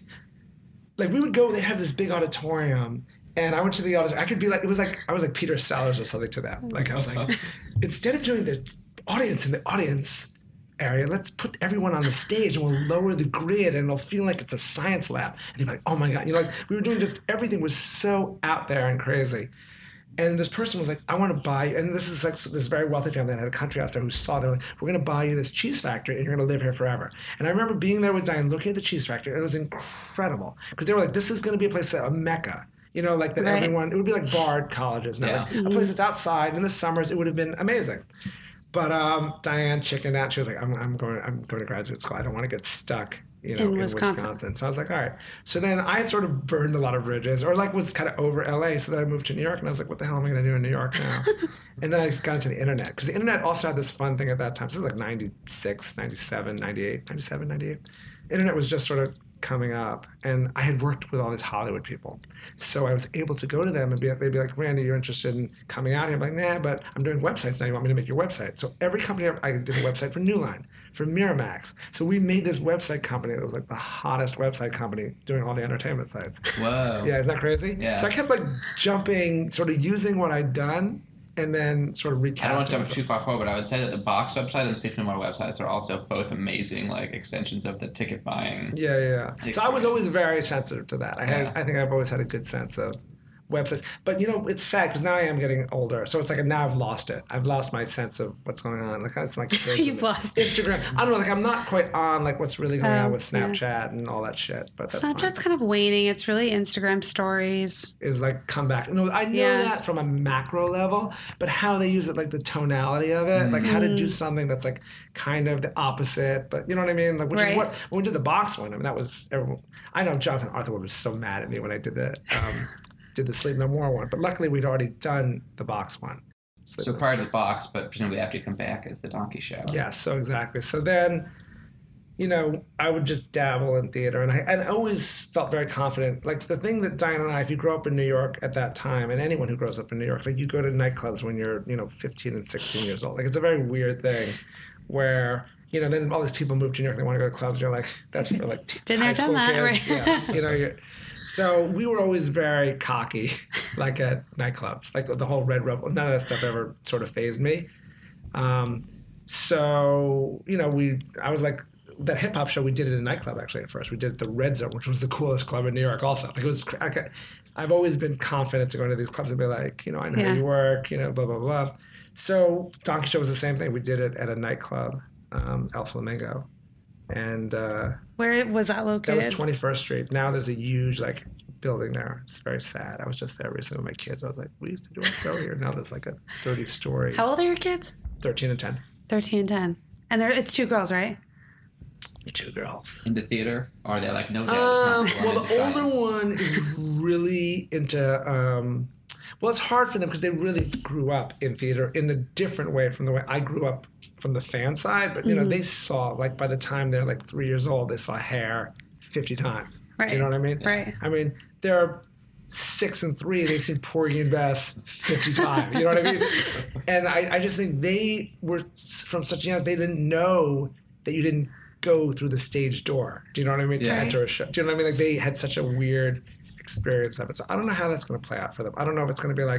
we would go, they had this big auditorium, and I went to the auditorium. I could be like, I was like Peter Sellers or something to them. Like I was like, instead of doing the audience in the audience area, let's put everyone on the stage and we'll lower the grid and it'll feel like it's a science lab. And they'd be like, oh my God. Like we were doing just everything was so out there and crazy. And this person was like, I want to buy, and this is like this very wealthy family that had a country house there who saw, they're like, we're going to buy you this cheese factory and you're going to live here forever. And I remember being there with Diane looking at the cheese factory, and it was incredible because they were like, this is going to be a place, a mecca. Like that everyone, it would be like Bard colleges, like a place that's outside. In the summers, it would have been amazing. But Diane chickened out. She was like, I'm going to graduate school. I don't want to get stuck, in Wisconsin. So I was like, all right. So then I had sort of burned a lot of bridges, or like was kind of over LA. So then I moved to New York, and I was like, what the hell am I going to do in New York now? And then I got into the internet, because the internet also had this fun thing at that time. So this was like 96, 97, 98, 97, 98. Internet was just sort of coming up, and I had worked with all these Hollywood people, so I was able to go to them and they'd be like, Randy, you're interested in coming out here? I'm like, nah, but I'm doing websites now. You want me to make your website? So every company, I did a website for New Line, for Miramax. So we made this website company that was like the hottest website company doing all the entertainment sites. Whoa. Yeah, isn't that crazy? Yeah. So I kept like jumping, sort of using what I'd done, and then sort of recasting. I don't want to jump too far forward, but I would say that the Box website and the Sleep No More websites are also both amazing, like extensions of the ticket buying. Yeah. So I was always very sensitive to that. I think I've always had a good sense of websites. But, it's sad because now I am getting older. So it's like now I've lost it. I've lost my sense of what's going on. Like it's like You've lost Instagram. I don't know. Like I'm not quite on like what's really going on with Snapchat and all that shit. But that's Snapchat's fine. kind of waning. It's really Instagram stories. Is like come back. No, I know that from a macro level, but how they use it, like the tonality of it, like how to do something that's like kind of the opposite. But you know what I mean? Like which is what when we did the Box one. I mean that was everyone. I know Jonathan Arthur was so mad at me when I did the Sleep No More one, but luckily we'd already done the Box one. So prior to the Box, but presumably after you come back is the Donkey Show. Yeah, so exactly. So then, I would just dabble in theater, and I always felt very confident. Like the thing that Diane and I, if you grow up in New York at that time, and anyone who grows up in New York, like you go to nightclubs when you're 15 and 16 years old. Like it's a very weird thing where then all these people move to New York, they want to go to clubs, and you're like, that's for like high school kids. Right? Yeah, so we were always very cocky, like at nightclubs. Like the whole Red Rebel, none of that stuff ever sort of fazed me. So, I was like, that hip hop show, we did it in a nightclub actually at first. We did it at the Red Zone, which was the coolest club in New York also. Like it was, I've always been confident to go into these clubs and be like, I know how you work, blah, blah, blah. So Donkey Show was the same thing. We did it at a nightclub, El Flamingo. And where was that located? That was 21st Street. Now there's a huge building there. It's very sad. I was just there recently with my kids. I was like, we used to do a show here. Now there's like a 30-story. How old are your kids? 13 and 10. 13 and 10. And it's two girls, right? Two girls. Into theater? Or are they like, no, Dad, well, the older one is really into... well, it's hard for them because they really grew up in theater in a different way from the way I grew up from the fan side. But, they saw, like, by the time they're, 3 years old, they saw Hair 50 times. Right. Do you know what I mean? Right. I mean, they're 6 and 3. They've seen Porgy and Bess 50 times. You know what I mean? And I just think they were, from such a young, they didn't know that you didn't go through the stage door. Do you know what I mean? To enter a show. Do you know what I mean? Like, they had such a weird experience of it. So I don't know how that's going to play out for them. I don't know if it's going to be like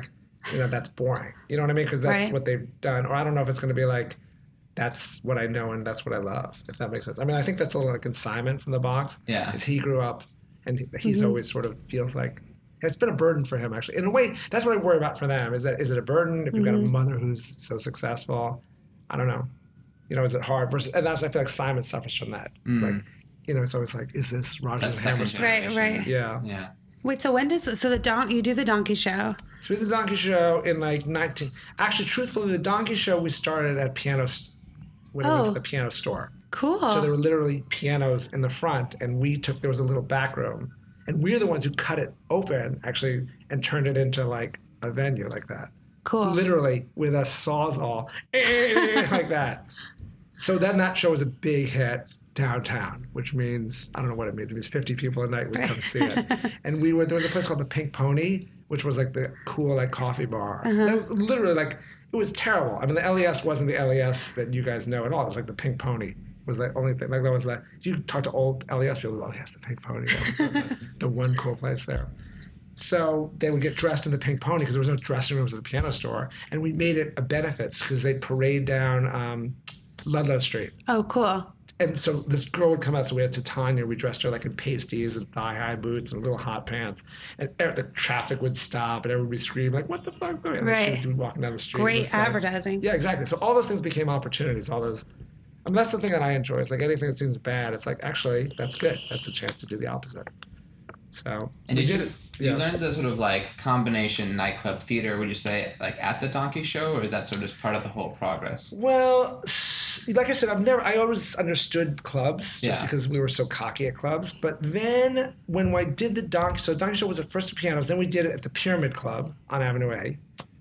that's boring. You know what I mean? Because that's Right. what they've done. Or I don't know if it's going to be like, that's what I know and that's what I love, if that makes sense. I mean, I think that's a little like consignment from the box. Yeah. Is he grew up and he's always sort of feels like, it's been a burden for him, actually. In a way, that's what I worry about for them. Is it a burden if you've got a mother who's so successful? I don't know. Is it hard? And that's, I feel like Simon suffers from that. Like, it's always like, is this Rogers That and second Hammerstein? generation. Right. Yeah. Yeah. Wait, so when does you do the donkey show? So we did the Donkey Show in like Actually, truthfully, the Donkey Show we started at pianos when it was Oh. the piano store. Cool. So there were literally pianos in the front, and there was a little back room, and we're the ones who cut it open actually and turned it into like a venue like that. Cool. Literally with a sawzall like that. So then that show was a big hit downtown, which means, I don't know what it means. It means 50 people a night would come see it. And there was a place called the Pink Pony, which was like the cool like coffee bar. That was literally like, it was terrible. I mean, the LES wasn't the LES that you guys know at all. It was like the Pink Pony was the only thing. Like that was like, you talk to old LES people, oh yes, the Pink Pony. That was the one cool place there. So they would get dressed in the Pink Pony because there was no dressing rooms at the piano store. And we made it a benefits because they'd parade down Ludlow Street. Oh, cool. And so this girl would come out. So we had Titania. We dressed her like in pasties and thigh-high boots and little hot pants. And the traffic would stop and everybody would scream like, what the fuck's going on? Right. And she would be walking down the street. Great advertising. Yeah, exactly. So all those things became opportunities. That's the thing that I enjoy. It's like anything that seems bad, it's like, actually, that's good. That's a chance to do the opposite. So And we did did you, it. you Yeah. learned the sort of like combination nightclub theater, would you say, like at the Donkey Show, or is that sort of just part of the whole progress? Well, like I said, I always understood clubs just Yeah. because we were so cocky at clubs. But then when I did the Donkey Show was at first at pianos. Then we did it at the Pyramid Club on Avenue A.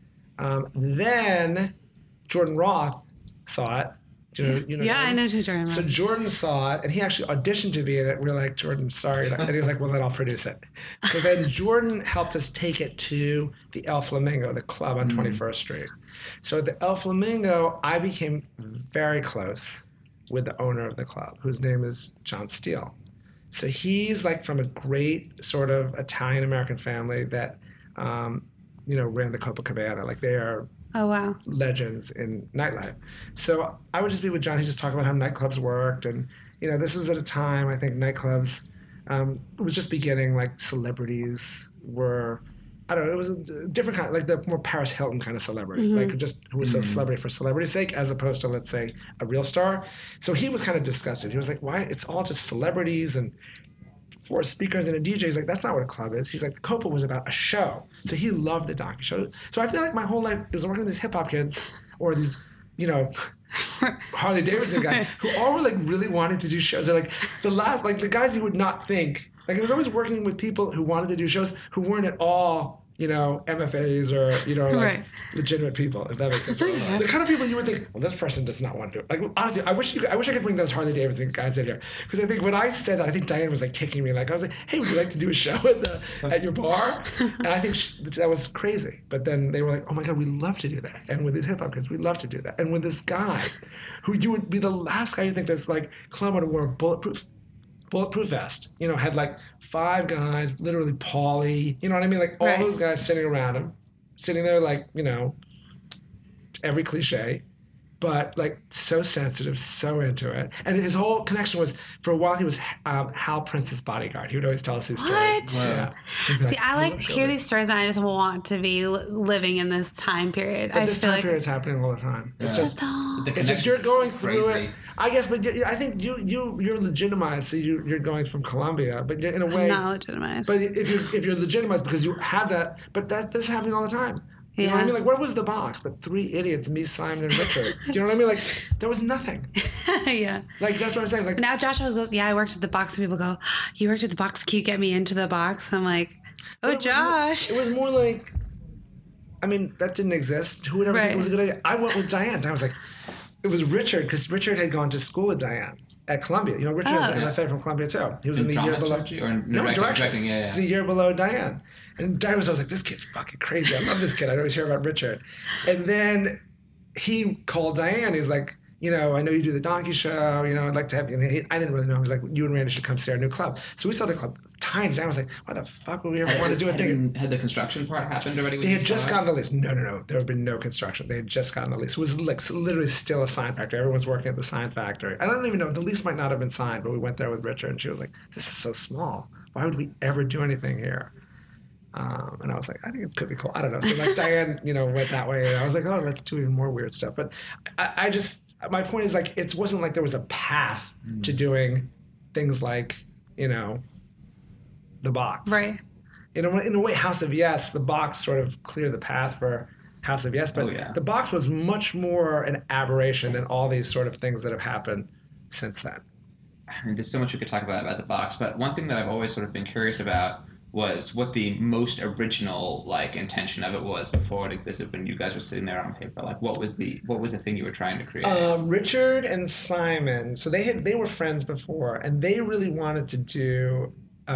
Then Jordan Roth saw it. Do you know Yeah, Jordan? I know who Jordan So is. Jordan saw it, and he actually auditioned to be in it. We were like, Jordan, sorry. And he was like, well, then I'll produce it. So then Jordan helped us take it to the El Flamingo, the club on 21st Street. So at the El Flamingo, I became very close with the owner of the club, whose name is John Steele. So he's like from a great sort of Italian-American family that, ran the Copacabana. Like they are Oh, wow. legends in nightlife. So I would just be with John. He'd just talk about how nightclubs worked. And, this was at a time, I think nightclubs, it was just beginning, like celebrities were, I don't know, it was a different kind, like the more Paris Hilton kind of celebrity, like just who was a celebrity for celebrity's sake, as opposed to, let's say, a real star. So he was kind of disgusted. He was like, why? It's all just celebrities and four speakers and a DJ. He's like, that's not what a club is. He's like, Copa was about a show. So he loved the Donkey Show. So I feel like my whole life it was working with these hip hop kids or these, Harley Davidson guys who all were like really wanting to do shows. They're like the guys you would not think. Like it was always working with people who wanted to do shows who weren't at all, MFAs or, Right. legitimate people, if that makes sense. The kind of people you would think, well, this person does not want to do it. Like, honestly, I wish I could bring those Harley Davidson guys in here. Because I think when I said that, I think Diane was like kicking me. Like, I was like, hey, would you like to do a show at your bar? And I think that was crazy. But then they were like, oh my God, we love to do that. And with these hip hop kids, we love to do that. And with this guy, who you would be the last guy you think that's like, Club would have worn a bulletproof vest, had like 5 guys, literally Paulie, you know what I mean? Like all Right. those guys sitting around him, sitting there like, every cliche, but like so sensitive, so into it. And his whole connection was, for a while, he was Hal Prince's bodyguard. He would always tell us these What? stories. Yeah. So he'd be See, I "We like love hear Shelby." these stories and I just want to be living in this time period. But I this feel time like period's happening all the time. It's Yeah. just The It's just connection you're is going through crazy. it. I guess, but I think you're legitimized, so you're going from Colombia, but you're in a way. I'm not legitimized. But if you're legitimized because you have that, but this is happening all the time. You know what I Yeah. mean? Like, where was the box? But 3 idiots, me, Simon, and Richard. Do you know what I mean? Like, there was nothing. Yeah. Like, that's what I'm saying. Like, Now Joshua goes, yeah, I worked at the box. And people go, you worked at the box. Can you get me into the box? I'm like, oh, it was Josh. It was more like, I mean, that didn't exist. Who would ever think it was a good idea? I went with Diane. I was like, it was Richard, because Richard had gone to school with Diane at Columbia. Richard was an MFA from Columbia, too. He was in the year below. Dramaturgy or No, direction. yeah. It's the year below Diane. And Diane was always like, this kid's fucking crazy. I love this kid. I always hear about Richard. And then he called Diane. He's like, I know you do the Donkey Show. I'd like to have you. And I didn't really know. He was like, you and Randy should come see our new club. So we saw the club tiny. And I was like, why the fuck would we ever want to do a thing? Had the construction part happened already? They had just gotten the lease. No. There had been no construction. They had just gotten the lease. It was like literally still a sign factory. Everyone's working at the sign factory. I don't even know. The lease might not have been signed, but we went there with Richard, and she was like, this is so small. Why would we ever do anything here? And I was like, I think it could be cool. I don't know. So like Diane, went that way. And I was like, oh, let's do even more weird stuff. But I just, my point is like, it wasn't like there was a path to doing things like, the box. Right. In a way, House of Yes, the box sort of cleared the path for House of Yes. But the box was much more an aberration than all these sort of things that have happened since then. I mean, there's so much we could talk about the box. But one thing that I've always sort of been curious about was what the most original intention of it was before it existed, when you guys were sitting there on paper. Like, what was the thing you were trying to create? Richard and Simon, so they were friends before, and they really wanted to do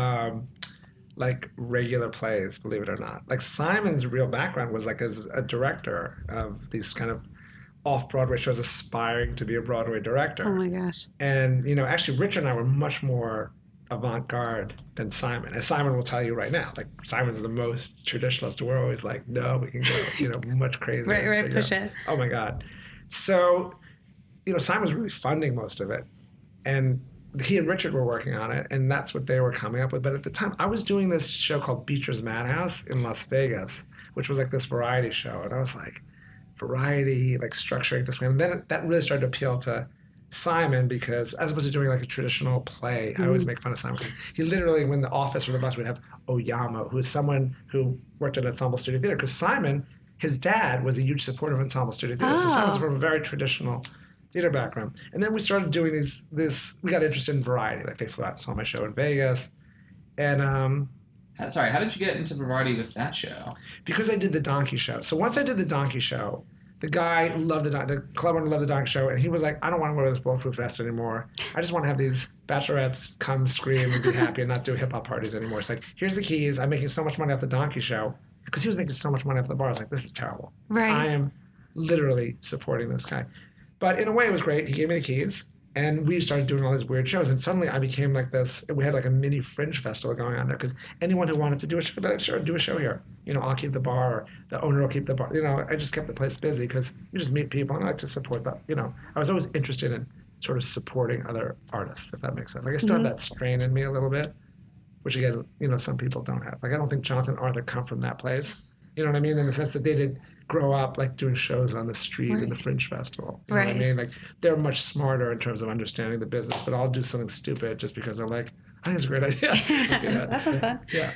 regular plays, believe it or not. Like, Simon's real background was like as a director of these kind of off-Broadway shows, aspiring to be a Broadway director. Oh my gosh. And actually Richard and I were much more avant-garde than Simon, as Simon will tell you right now. Like, Simon's the most traditionalist. We're always like, no, we can go, much crazier. Right, push it. Oh my God. So, Simon was really funding most of it, and he and Richard were working on it, and that's what they were coming up with. But at the time, I was doing this show called Beecher's Madhouse in Las Vegas, which was like this variety show, and I was like, variety, like structuring this way, and then that really started to appeal to Simon, because as opposed to doing like a traditional play, I always make fun of Simon. He literally, when the office or the bus would have Oyama, who is someone who worked at Ensemble Studio Theater, because Simon, his dad was a huge supporter of Ensemble Studio Theater. So Simon's from a very traditional theater background. And then we started doing we got interested in variety. Like, they flew out and saw my show in Vegas. And sorry, how did you get into variety with that show? Because I did the Donkey Show. So once I did the Donkey Show, the guy loved the club owner loved the Donkey Show, and he was like, I don't want to wear this bulletproof vest anymore. I just want to have these bachelorettes come scream and be happy and not do hip-hop parties anymore. It's like, here's the keys. I'm making so much money off the Donkey Show. Because he was making so much money off the bar. I was like, this is terrible. Right. I am literally supporting this guy. But in a way, it was great. He gave me the keys, and we started doing all these weird shows. And suddenly I became like this. We had like a mini fringe festival going on there, because anyone who wanted to do a show, like, sure, do a show here. I'll keep the bar, or the owner will keep the bar. I just kept the place busy, because you just meet people, and I like to support them. I was always interested in sort of supporting other artists, if that makes sense. Like, I still have that strain in me a little bit, which again, some people don't have. Like, I don't think Jonathan and Arthur come from that place. You know what I mean? In the sense that they did grow up like doing shows on the street in the Fringe Festival. You know what I mean? Like, they're much smarter in terms of understanding the business, but I'll do something stupid just because they're like, I think it's a great idea. That sounds fun. Yeah.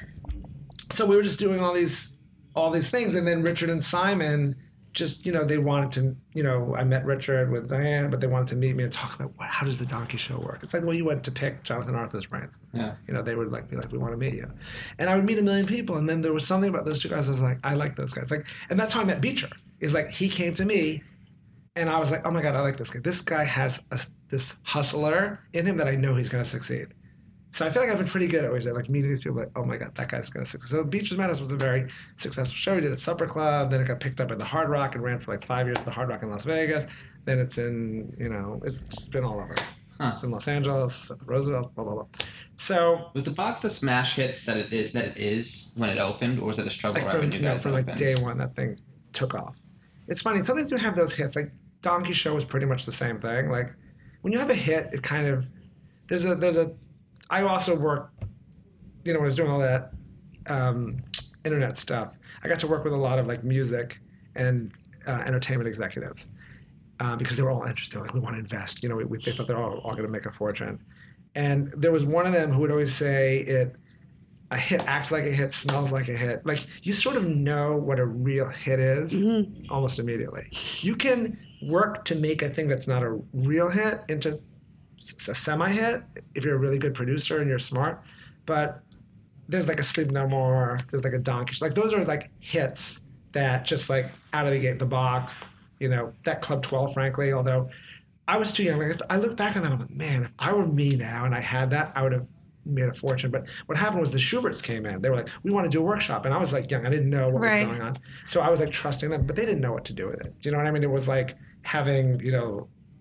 So we were just doing all these things, and then Richard and Simon just, they wanted to, I met Richard with Diane, but they wanted to meet me and talk about how does the Donkey Show work? It's like, well, you went to pick Jonathan Arthur's brains. Yeah. They would be like, we want to meet you. And I would meet a million people, and then there was something about those two guys. I was like, I like those guys. Like, and that's how I met Beecher. Is like, he came to me, and I was like, oh my God, I like this guy. This guy has this hustler in him that I know he's going to succeed. So I feel like I've been pretty good at always like meeting these people, like, oh my God, that guy's going to succeed. So Beecher's Madhouse was a very successful show. We did it at Supper Club. Then it got picked up at the Hard Rock and ran for like 5 years at the Hard Rock in Las Vegas. Then it's in, it's just been all over. It's in Los Angeles, at the Roosevelt, blah, blah, blah. So was the box the smash hit that it is when it opened, or was it a struggle like right when you guys from opened? Like day one, that thing took off. It's funny. Sometimes you have those hits. Like Donkey Show was pretty much the same thing. Like when you have a hit, it kind of there's a. I also work, when I was doing all that internet stuff, I got to work with a lot of like music and entertainment executives because they were all interested. Like, we want to invest. They thought they're all going to make a fortune. And there was one of them who would always say a hit acts like a hit, smells like a hit. Like, you sort of know what a real hit is almost immediately. You can work to make a thing that's not a real hit into a semi-hit if you're a really good producer and you're smart, but there's like a Sleep No More, there's like a Donkey, like those are like hits that just like out of the gate, the box, that Club 12, frankly, although I was too young. Like, I look back on that, I'm like, man, if I were me now and I had that, I would have made a fortune. But what happened was the Schuberts came in. They were like, we want to do a workshop. And I was like young. I didn't know what was going on. So I was like trusting them, but they didn't know what to do with it. Do you know what I mean? It was like having,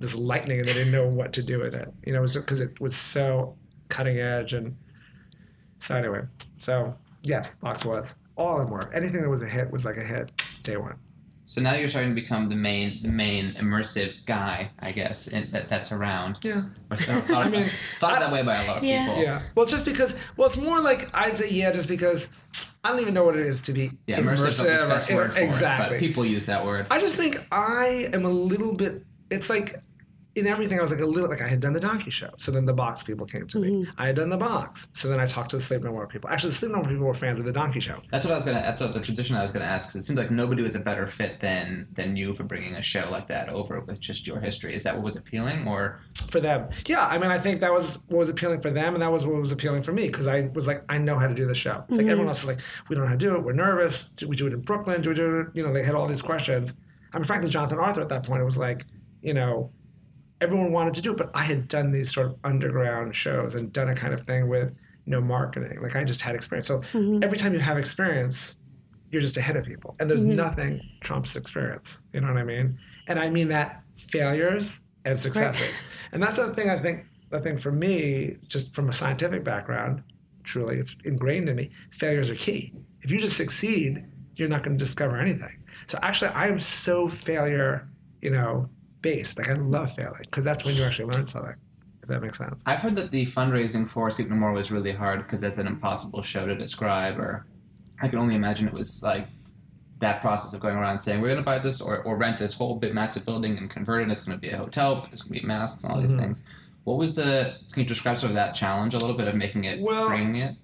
this lightning and they didn't know what to do with it. You know, because it was so cutting edge. And so anyway, so yes, Box was. All of them were. Anything that was a hit was like a hit day one. So now you're starting to become the main immersive guy, I guess, that's around. Yeah. Thought of that way by a lot of people. Yeah. Well, just because, it's more like, I'd say, just because I don't even know what it is to be immersive. Is like the best word for exactly. It, but people use that word. I just think I am a little bit, it's like, in everything, I was like a little, like I had done the Donkey Show. So then the Box people came to me. I had done the Box. So then I talked to the Sleep No More people. Actually, the Sleep No More people were fans of the Donkey Show. That's what I was going to, that's the transition I was going to ask, because it seemed like nobody was a better fit than you for bringing a show like that over with just your history. Is that what was appealing, or? For them. Yeah, I mean, I think that was what was appealing for them, and that was what was appealing for me, because I was like, I know how to do the show. Like, everyone else is like, we don't know how to do it. We're nervous. Do we do it in Brooklyn? Do we do it? You know, they had all these questions. I mean, frankly, Jonathan Arthur at that point, it was like, you know, everyone wanted to do it, but I had done these sort of underground shows and done a kind of thing with no marketing. Like, I just had experience. So every time you have experience, you're just ahead of people. And there's nothing trumps experience. You know what I mean? And I mean that failures and successes. Right. And that's the thing I think for me, just from a scientific background, truly, it's ingrained in me, failures are key. If you just succeed, you're not going to discover anything. So actually, I am so failure, based. Like, I love failing because that's when you actually learn something, if that makes sense. I've heard that the fundraising for Sleep No More was really hard because that's an impossible show to describe, or I can only imagine it was like that process of going around saying, we're going to buy this or rent this whole big massive building and convert it. It's going to be a hotel, but it's going to be masks and all these things. What was can you describe sort of that challenge a little bit of making it, bringing it?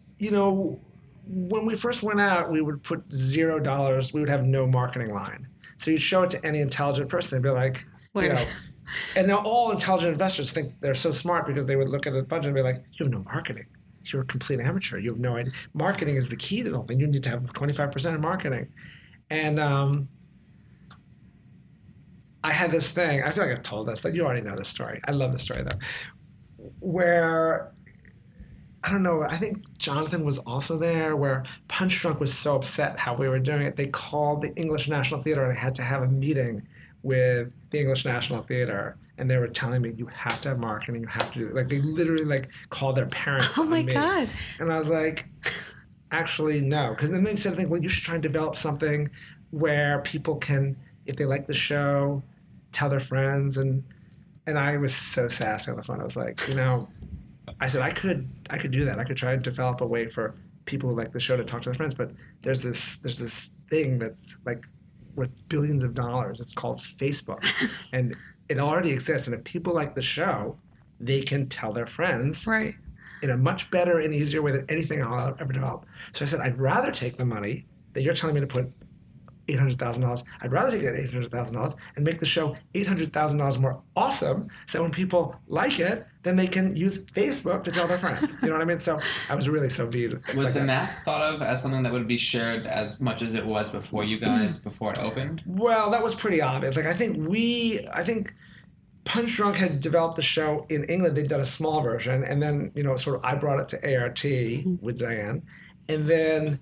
When we first went out, we would put $0. We would have no marketing line. So you'd show it to any intelligent person. They'd be like, and now all intelligent investors think they're so smart because they would look at a budget and be like, you have no marketing. You're a complete amateur. You have no idea. Marketing is the key to the whole thing. You need to have 25% in marketing. And I had this thing. I feel like I've told this. Like, you already know this story. I love this story, though. Where, I don't know, I think Jonathan was also there, where Punch Drunk was so upset how we were doing it. They called the English National Theater and I had to have a meeting with the English National Theater, and they were telling me, you have to have marketing, you have to do it. Like, they literally called their parents. Oh my God. And I was like, actually, no. Because then they said, well, you should try and develop something where people can, if they like the show, tell their friends. And I was so sassy on the phone. I was like, I said I could do that. I could try and develop a way for people who like the show to talk to their friends. But there's this thing that's like worth billions of dollars. It's called Facebook, and it already exists. And if people like the show, they can tell their friends, right, in a much better and easier way than anything I'll ever develop. So I said, I'd rather take the money that you're telling me to put $800,000. I'd rather take that $800,000 and make the show $800,000 more awesome, so when people like it, then they can use Facebook to tell their friends. You know what I mean? So I was really so beat. Was the mask thought of as something that would be shared as much as it was before you guys, before it opened? Well, that was pretty obvious. Like, I think Punch Drunk had developed the show in England. They'd done a small version, and then, sort of I brought it to ART with Diane, and then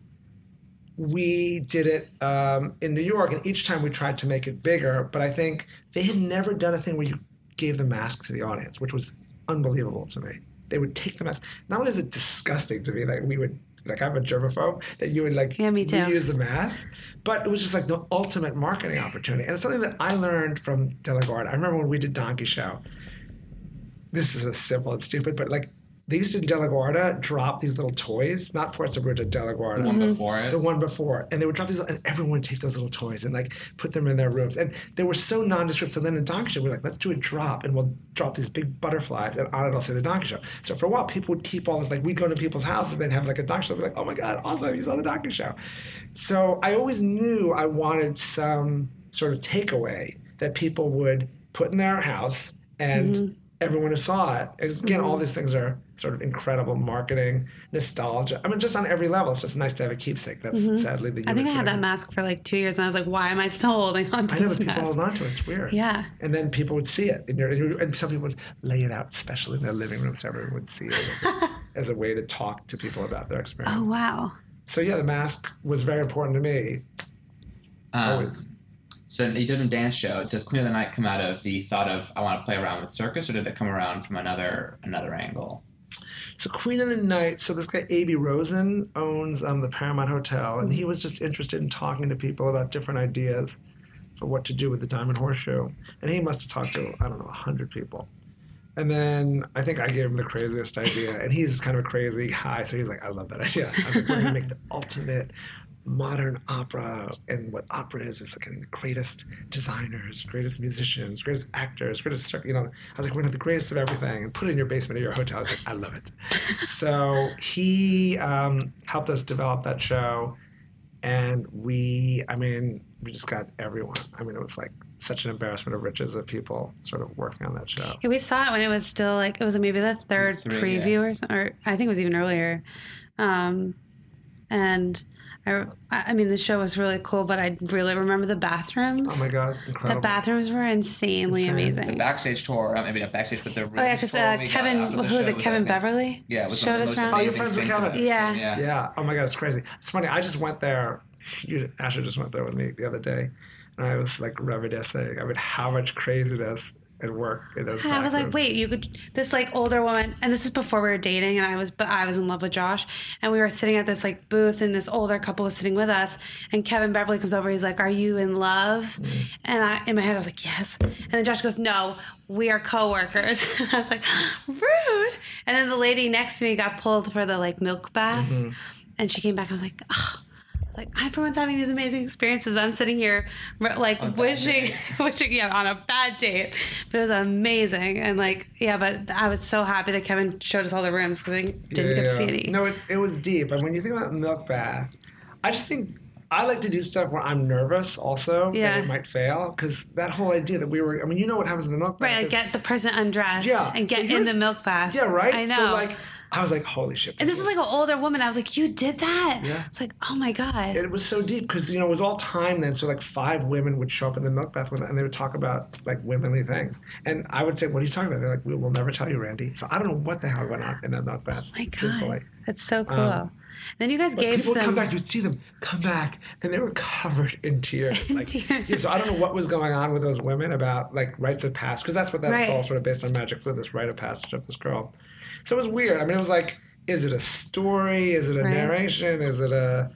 we did it in New York, and each time we tried to make it bigger, but I think they had never done a thing where you gave the mask to the audience, which was unbelievable to me. They would take the mask. Not only is it disgusting to me that we would, I'm a germaphobe, that you would me too, reuse the mask, but it was just like the ultimate marketing opportunity. And it's something that I learned from De La Guardia. I remember when we did Donkey Show. This is so simple and stupid, but they used to, in De La Guardia, drop these little toys, not Forza Bruta, De La Guardia. The one before it? The one before. And they would drop these, and everyone would take those little toys and, put them in their rooms. And they were so nondescript. So then in Donkey Show, we were like, let's do a drop, and we'll drop these big butterflies, and on it I'll say the Donkey Show. So for a while, people would keep all this, we'd go to people's houses and they'd have, a Donkey Show. They'd be like, oh my God, awesome, you saw the Donkey Show. So I always knew I wanted some sort of takeaway that people would put in their house, and everyone who saw it. Again, all these things are sort of incredible marketing, nostalgia. I mean, just on every level, it's just nice to have a keepsake. That's sadly the. I think I had that mask for 2 years, and I was like, "Why am I still holding on to this mask?" I know, people hold on to it. It's weird. Yeah. And then people would see it, and some people would lay it out, especially in their living room, so everyone would see it as a way to talk to people about their experience. Oh wow. So yeah, the mask was very important to me. Always. So you did a dance show. Does Queen of the Night come out of the thought of I want to play around with circus, or did it come around from another angle? So Queen of the Night, so this guy A.B. Rosen owns the Paramount Hotel, and he was just interested in talking to people about different ideas for what to do with the Diamond Horseshoe. And he must have talked to, 100 people. And then I think I gave him the craziest idea, and he's kind of a crazy guy, so he's like, I love that idea. I was like, we're going to make the ultimate modern opera, and what opera is like getting the greatest designers, greatest musicians, greatest actors, greatest, I was like, we're going to have the greatest of everything and put it in your basement of your hotel. I was like, I love it. So he helped us develop that show, and we just got everyone. It was like such an embarrassment of riches of people sort of working on that show. Yeah, we saw it when it was still like, it was maybe the third preview or something, or I think it was even earlier. And the show was really cool, but I really remember the bathrooms. Oh my God, incredible. The bathrooms were insanely amazing. The backstage tour, maybe not backstage, but the rooms because Kevin Beverly showed us around. Oh, you're friends with Kevin? Yeah. Yeah. Oh my God, it's crazy. It's funny, I just went there, Asher just went there with me the other day, and I was like reminiscing, how much craziness and work it is. I was like, wait, you could, this like older woman, and this was before we were dating, and I was in love with Josh, and we were sitting at this like booth, and this older couple was sitting with us, and Kevin Beverly comes over, he's like, are you in love? And in my head I was like, yes. And then Josh goes, no, we are coworkers. And I was like, rude. And then the lady next to me got pulled for the like milk bath, and she came back, I was like, oh. Like, everyone's having these amazing experiences. I'm sitting here, like, wishing, on a bad date. But it was amazing. And, like, but I was so happy that Kevin showed us all the rooms because I didn't get to see any. No, it was deep. And when you think about milk bath, I just think I like to do stuff where I'm nervous also that it might fail. Because that whole idea that we were, you know what happens in the milk bath. Right, like get the person undressed and get in the milk bath. Yeah, right? I know. So, like, I was like, holy shit. And this was like an older woman. I was like, you did that? Yeah. It's like, oh my God. It was so deep because, it was all time then. So like 5 women would show up in the milk bath and they would talk about like womanly things. And I would say, what are you talking about? They're like, we will never tell you, Randy. So I don't know what the hell went on in that milk bath. Oh my God. Truthfully. That's so cool. Then you guys gave people them... would come back, you'd see them come back, and they were covered in tears. So I don't know what was going on with those women about like rites of passage, because that's what that's all sort of based on Magic Flute, this rite of passage of this girl. So it was weird. It was like, is it a story? Is it a narration? Is it a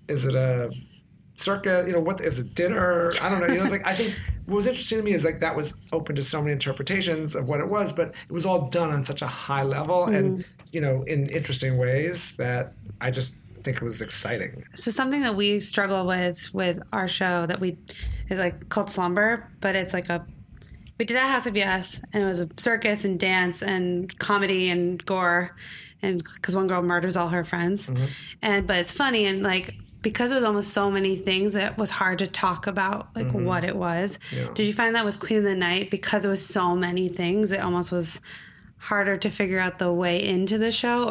circa? What is it? Dinner? I don't know. It's like, I think what was interesting to me is like that was open to so many interpretations of what it was, but it was all done on such a high level and in interesting ways that I just think it was exciting. So something that we struggle with our show that is like called Slumber, but it's like we did a House of Yes, and it was a circus and dance and comedy and gore, and because one girl murders all her friends, but it's funny, and like because it was almost so many things, it was hard to talk about like what it was. Yeah. Did you find that with Queen of the Night, because it was so many things, it almost was harder to figure out the way into the show,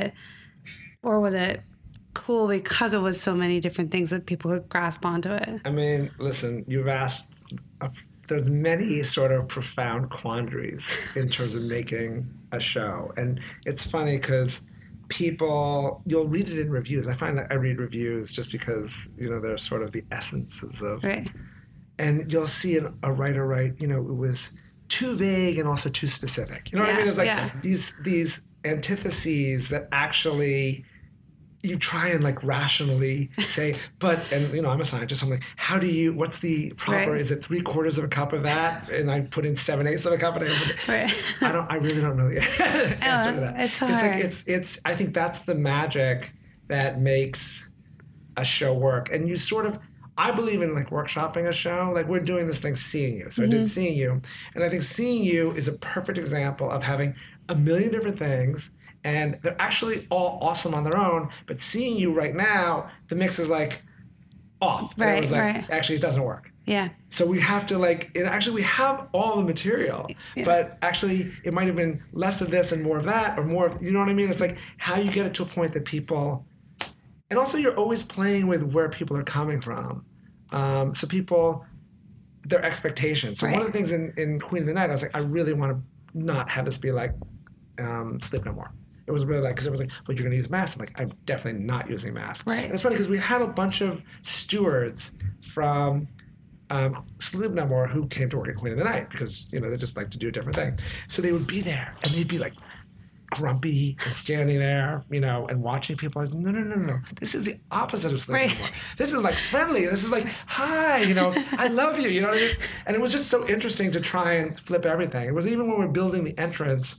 or was it cool because it was so many different things that people could grasp onto it? Listen, you've asked. There's many sort of profound quandaries in terms of making a show. And it's funny because you'll read it in reviews. I find that I read reviews just because, they're sort of the essences of... Right. And you'll see a writer write, it was too vague and also too specific. You know what I mean? It's like these antitheses that actually... You try and like rationally say, I'm a scientist. So I'm like, what's the proper, is it 3/4 of a cup of that? And I put in 7/8 of a cup. And I really don't know the answer to that. It's hard. It's I think that's the magic that makes a show work. And you sort of, I believe in like workshopping a show. Like we're doing this thing, Seeing You. So I did Seeing You. And I think Seeing You is a perfect example of having a million different things. And they're actually all awesome on their own, but Seeing You right now, the mix is like off. And it was like, actually, it doesn't work. Yeah. So we have to we have all the material, but actually it might have been less of this and more of that, or more of, you know what I mean? It's like how you get it to a point that people, and also you're always playing with where people are coming from. So people, their expectations. So one of the things in Queen of the Night, I was like, I really want to not have this be like Sleep No More. It was really because it was like, well, you're going to use masks. I'm like, I'm definitely not using masks. Right. And it's funny because we had a bunch of stewards from Sleep No More, who came to work at Queen of the Night because, they just like to do a different thing. So they would be there and they'd be like grumpy and standing there, and watching people. I was, no. This is the opposite of Sleep No More. This is like friendly. This is like, hi, I love you, you know what I mean? And it was just so interesting to try and flip everything. It was even when we were building the entrance,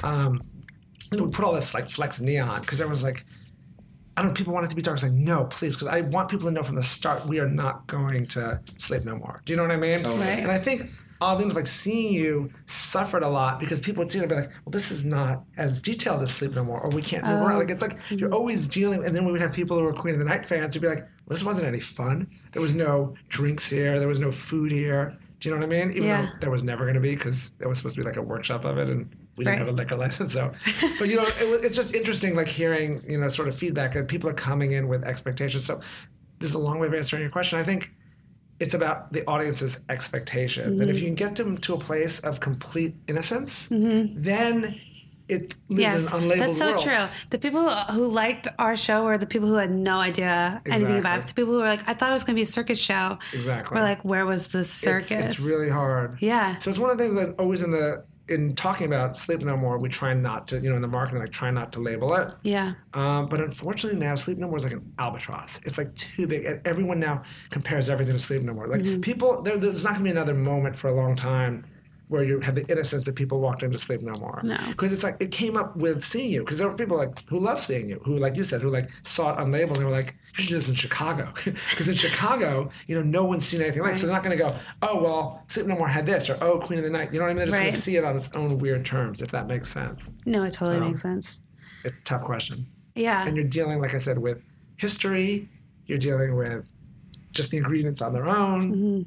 we put all this like flex neon because everyone's like, I don't know, people want it to be dark. I was like, no, please, because I want people to know from the start we are not going to Sleep No More. Do you know what I mean? Totally. Right. And I think audience like seeing you suffered a lot because people would see it and be like, well, this is not as detailed as Sleep No More, or we can't move around. Like it's like you're always dealing, and then we would have people who were Queen of the Night fans who'd be like, well, this wasn't any fun. There was no drinks here. There was no food here. Do you know what I mean? Even though there was never going to be because it was supposed to be like a workshop of it and we didn't have a liquor license. So, but it's just interesting like hearing, sort of feedback and people are coming in with expectations. So this is a long way of answering your question. I think it's about the audience's expectations. And if you can get them to a place of complete innocence, then it lives in an unlabeled that's so world. true. The people who liked our show were the people who had no idea anything about it. The people who were like, I thought it was going to be a circus show. Exactly. We're like, where was the circus? It's really hard. Yeah. So it's one of the things that always in talking about Sleep No More, we try not to, in the marketing, like try not to label it. Yeah. But unfortunately now Sleep No More is like an albatross. It's like too big. And everyone now compares everything to Sleep No More. Like people, there's not going to be another moment for a long time where you have the innocence that people walked into Sleep No More. No. Because it's like, it came up with Seeing You. Because there were people like who love Seeing You, who, like you said, who like saw it unlabeled and they were like, you should do this in Chicago. Because in Chicago, no one's seen anything like it. So they're not going to go, oh, well, Sleep No More had this, or oh, Queen of the Night. You know what I mean? They're just going to see it on its own weird terms, if that makes sense. No, it totally makes sense. It's a tough question. Yeah. And you're dealing, like I said, with history. You're dealing with just the ingredients on their own.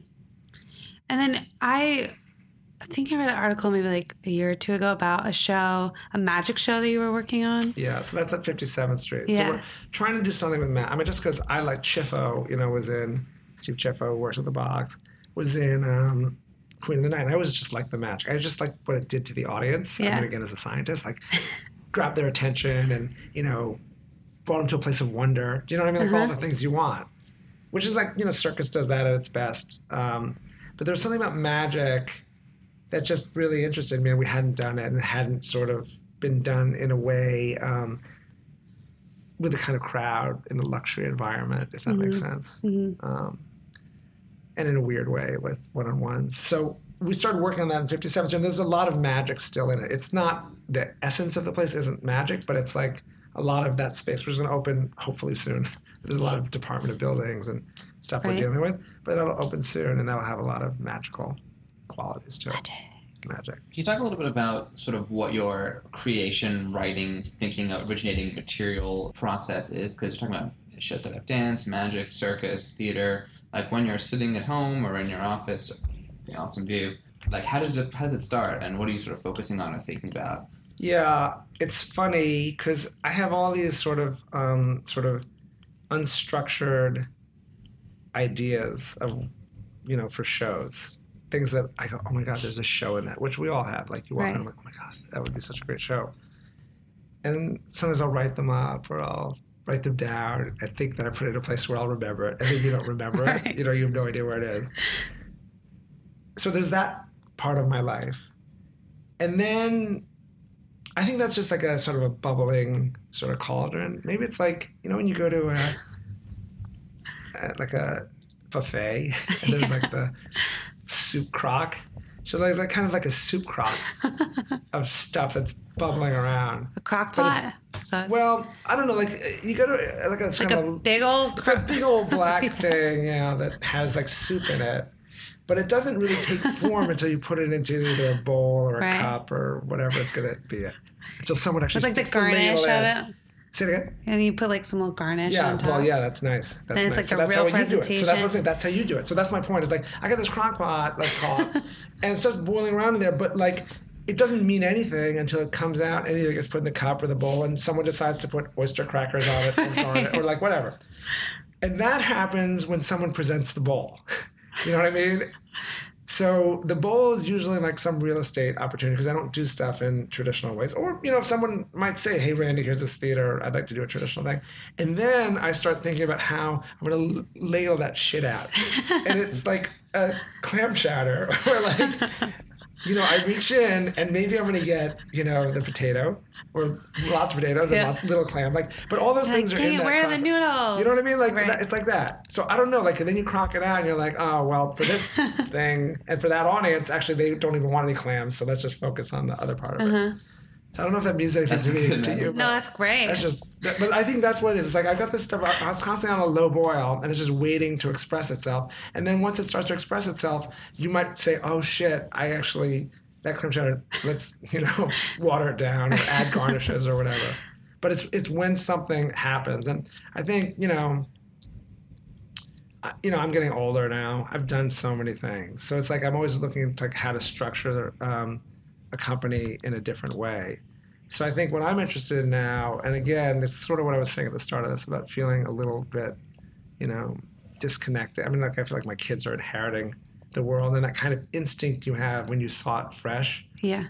And then I think I read an article maybe like a year or two ago about a magic show that you were working on. Yeah, so that's at 57th Street. Yeah. So we're trying to do something with Matt. I mean, just because I like Chiffo, was in, Steve Chiffo, who works at the box, was in Queen of the Night. And I was just like the magic. I just like what it did to the audience. Yeah. I mean, again, as a scientist, like grabbed their attention and, brought them to a place of wonder. Do you know what I mean? Like all the things you want. Which is like, circus does that at its best. But there's something about magic that just really interested me. We hadn't done it and it hadn't sort of been done in a way with the kind of crowd in the luxury environment, if that makes sense. And in a weird way with one-on-ones. So we started working on that in 57th Street, and there's a lot of magic still in it. It's not the essence of the place isn't magic, but it's like a lot of that space, which is going to open hopefully soon. There's a lot of Department of Buildings and stuff we're dealing with, but that'll open soon, and that'll have a lot of magical qualities to it. Magic. Can you talk a little bit about sort of what your creation, writing, thinking, originating material process is? Because you're talking about shows that have dance, magic, circus, theater. Like when you're sitting at home or in your office, the awesome view. Like how does it start, and what are you sort of focusing on or thinking about? Yeah, it's funny because I have all these sort of unstructured ideas of, for shows. Things that I go, oh my God, there's a show in that, which we all have. Like you walk in, I'm like, oh my God, that would be such a great show. And sometimes I'll write them up or I'll write them down and think that I put it in a place where I'll remember it. And then you don't remember it. You have no idea where it is. So there's that part of my life. And then I think that's just like a sort of a bubbling sort of cauldron. Maybe it's like, when you go to like a buffet and there's like the soup crock. So like kind of like a soup crock of stuff that's bubbling around. A crock pot? Well, I don't know. Like you go to like a big old... It's a big old black thing, that has like soup in it. But it doesn't really take form until you put it into either a bowl or a cup or whatever it's going to be. Until someone actually sticks the garnish of it. Say it again. And you put like some little garnish on top. Well, yeah, that's nice. That's and it's nice. like a real presentation. So that's what I'm saying. That's how you do it. So that's my point. Is like I got this crock pot, let's call it, and it starts boiling around in there. But like it doesn't mean anything until it comes out and either gets put in the cup or the bowl, and someone decides to put oyster crackers on it or garnet or like whatever. And that happens when someone presents the bowl. You know what I mean? So the bowl is usually like some real estate opportunity because I don't do stuff in traditional ways. Or, if someone might say, hey, Randy, here's this theater. I'd like to do a traditional thing. And then I start thinking about how I'm going to ladle that shit out. And it's like a clam chowder where like, I reach in and maybe I'm going to get, the potato or lots of potatoes and lots of little clam. But all those things are in that. Where are the noodles? You know what I mean? Right. It's like that. So I don't know. And then you crock it out and you're like, oh, well, for this thing and for that audience, actually, they don't even want any clams. So let's just focus on the other part of it. I don't know if that means anything to you. No, that's great. But I think that's what it is. It's like I've got this stuff. I was constantly on a low boil, and it's just waiting to express itself. And then once it starts to express itself, you might say, "Oh shit! That clam chowder. Let's water it down or add garnishes or whatever." But it's when something happens, and I think I'm getting older now. I've done so many things, so it's like I'm always looking to how to structure a company in a different way. So I think what I'm interested in now, and again, it's sort of what I was saying at the start of this about feeling a little bit, disconnected. I mean, I feel like my kids are inheriting the world and that kind of instinct you have when you saw it fresh. Yeah.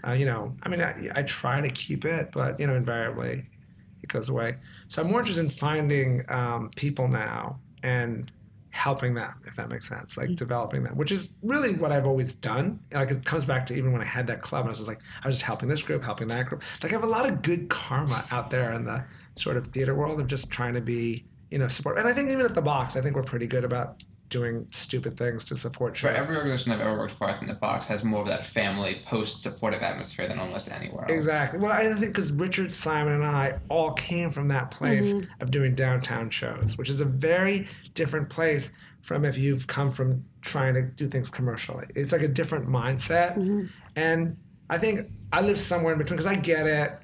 I try to keep it, but, invariably it goes away. So I'm more interested in finding people now and helping them, if that makes sense, developing them, which is really what I've always done. It comes back to even when I had that club, and I was just helping this group, helping that group. I have a lot of good karma out there in the sort of theater world of just trying to be, support. And I think even at the Box, I think we're pretty good about doing stupid things to support shows. For every organization I've ever worked for, I think the Box has more of that family post-supportive atmosphere than almost anywhere else. Exactly. Well, I think because Richard, Simon, and I all came from that place of doing downtown shows, which is a very different place from if you've come from trying to do things commercially. It's like a different mindset. And I think I live somewhere in between because I get it.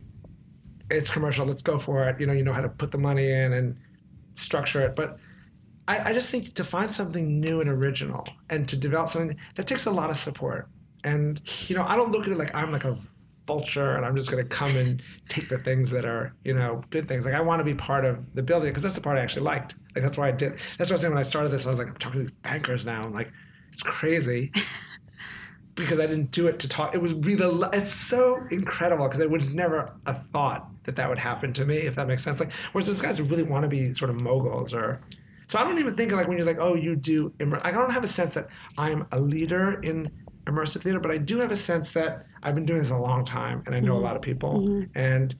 It's commercial. Let's go for it. You know how to put the money in and structure it. But I just think to find something new and original and to develop something, that takes a lot of support. And, I don't look at it like I'm like a vulture and I'm just going to come and take the things that are, good things. I want to be part of the building because that's the part I actually liked. That's why I did. That's what I was saying when I started this. I was like, I'm talking to these bankers now. I'm like, it's crazy because I didn't do it to talk. It was really, it's so incredible because it was never a thought that would happen to me, if that makes sense. Whereas those guys who really want to be sort of moguls or... So I don't even think when you're like, oh, you do, I don't have a sense that I'm a leader in immersive theater, but I do have a sense that I've been doing this a long time and I know a lot of people. And,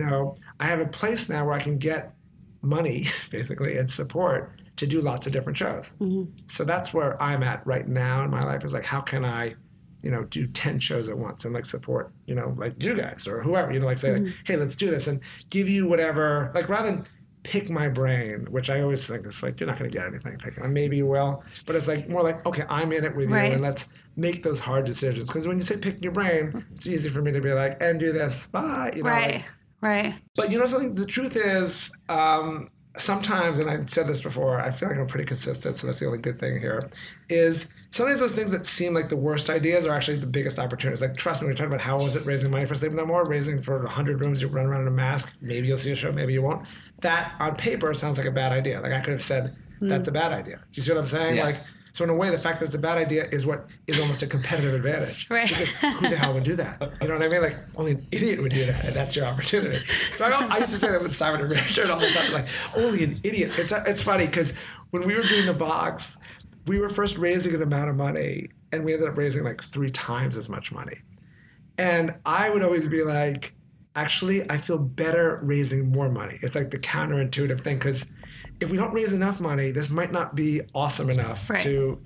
I have a place now where I can get money, basically, and support to do lots of different shows. So that's where I'm at right now in my life is how can I, do 10 shows at once and support, you guys or whoever, say, hey, let's do this and give you whatever, rather than pick my brain, which I always think is you're not going to get anything picking. Maybe you will, but it's more okay, I'm in it with you, and let's make those hard decisions. Because when you say picking your brain, it's easy for me to be and do this, bye. Right. But something. The truth is, sometimes, and I've said this before, I feel like I'm pretty consistent, so that's the only good thing here. Is sometimes those things that seem like the worst ideas are actually the biggest opportunities. Trust me, we're talking about how was it raising money for Sleep No More, raising for 100 rooms, you run around in a mask, maybe you'll see a show, maybe you won't. That, on paper, sounds like a bad idea. I could have said, that's a bad idea. Do you see what I'm saying? Yeah. So in a way, the fact that it's a bad idea is what is almost a competitive advantage. Right. Because who the hell would do that? You know what I mean? Only an idiot would do that, and that's your opportunity. So I used to say that with Simon and Richard all the time, only an idiot. It's funny because when we were doing the Box, we were first raising an amount of money, and we ended up raising 3 times as much money. And I would always be actually, I feel better raising more money. It's the counterintuitive thing because if we don't raise enough money, this might not be awesome enough to...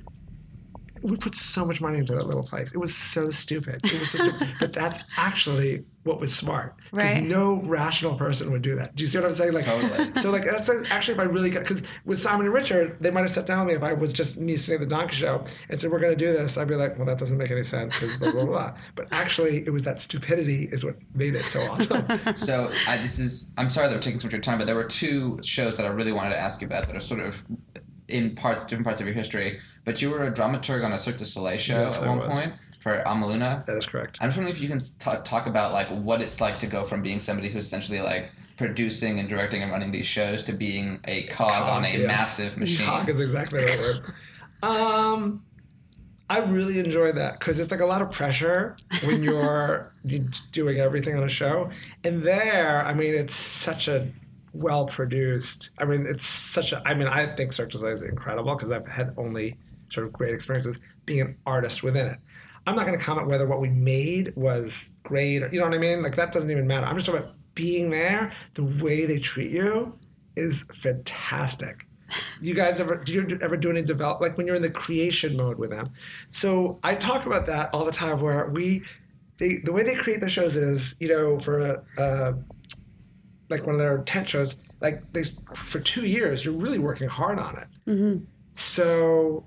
We put so much money into that little place. It was so stupid. It was so stupid. But that's actually what was smart. Because no rational person would do that. Do you see what I'm saying? Totally. So that's actually if I really got... Because with Simon and Richard, they might have sat down with me if I was just me sitting at the Donkey Show and said, we're going to do this. I'd be like, well, that doesn't make any sense because blah, blah, blah. But actually, it was that stupidity is what made it so awesome. So I'm sorry that we're taking so much of your time, but there were 2 shows that I really wanted to ask you about that are sort of in different parts of your history. But you were a dramaturg on a Cirque du Soleil show at one point for Amaluna. That is correct. I'm just wondering if you can talk about what it's like to go from being somebody who's essentially producing and directing and running these shows to being a cog on a massive machine. Cog is exactly the right word. I really enjoy that because it's like a lot of pressure when you're doing everything on a show. And there, I mean, it's such a well-produced, I mean, I think Cirque du Soleil is incredible because I've had only sort of great experiences being an artist within it. I'm not going to comment whether what we made was great or, you know what I mean? Like, that doesn't even matter. I'm just talking about being there, the way they treat you is fantastic. You guys do you ever do any like when you're in the creation mode with them? So I talk about that all the time where the way they create their shows is, you know, for like one of their tent shows, like for 2 years, you're really working hard on it. Mm-hmm. So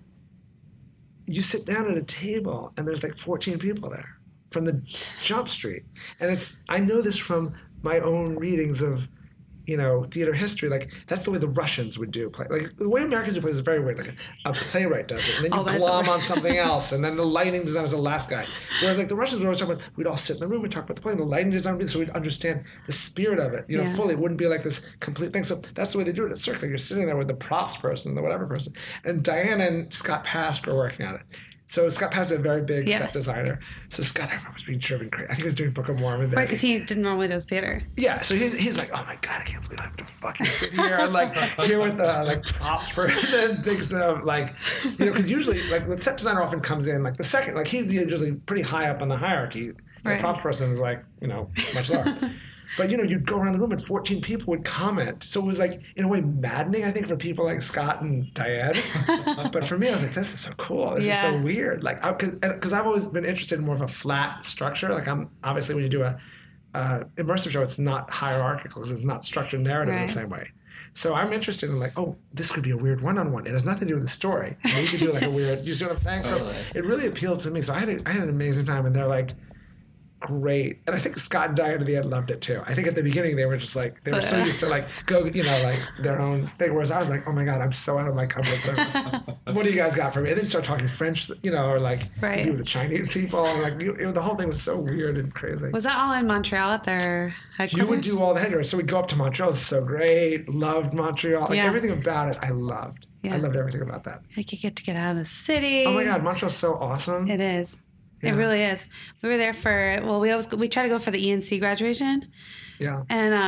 you sit down at a table and there's like 14 people there from the jump street. And I know this from my own readings of, you know, theater history. Like, that's the way the Russians would do play. Like, the way Americans do plays is very weird. Like, a playwright does it, and then you glom on something else, and then the lighting designer is the last guy. Whereas, like, the Russians would always talk about, we'd all sit in the room and talk about the play, and the lighting designer would be, so we'd understand the spirit of it, you know, fully. It wouldn't be like this complete thing. So that's the way they do it at Cirque. Like, you're sitting there with the props person, the whatever person. And Diane and Scott Pask are working on it. So Scott Pask is a very big set designer. So Scott, I remember, was being driven crazy. I think he was doing Book of Mormon. Right, because he didn't normally do theater. Yeah, so he's like, oh my God, I can't believe I have to fucking sit here and like here with the like props person thinks of like, you know, because usually like the set designer often comes in like the second, like he's usually pretty high up on the hierarchy. The props person is like, you know, much lower. But, you know, you'd go around the room and 14 people would comment. So it was like, in a way, maddening, I think, for people like Scott and Diane. But for me, I was like, this is so cool. This is so weird. Like, because I've always been interested in more of a flat structure. Like, obviously, when you do a immersive show, it's not hierarchical because it's not structured narrative in the same way. So I'm interested in like, oh, this could be a weird one-on-one. It has nothing to do with the story. And you could do like a weird, you see what I'm saying? Totally. So it really appealed to me. So I had an amazing time. And they're like, great. And I think Scott and Diane at the end loved it too. I think at the beginning they were just like, they were so used to like go, you know, like their own thing. Whereas I was like, oh my God, I'm so out of my comfort zone. What do you guys got for me? And then start talking French, you know, or like with the Chinese people. And like the whole thing was so weird and crazy. Was that all in Montreal at their headquarters? You would do all the headquarters. So we'd go up to Montreal. It was so great. Loved Montreal. Like everything about it, I loved. Yeah. I loved everything about that. Like you get to get out of the city. Oh my God, Montreal's so awesome. It is. Yeah. It really is. We were there for, well, we try to go for the ENC graduation. Yeah.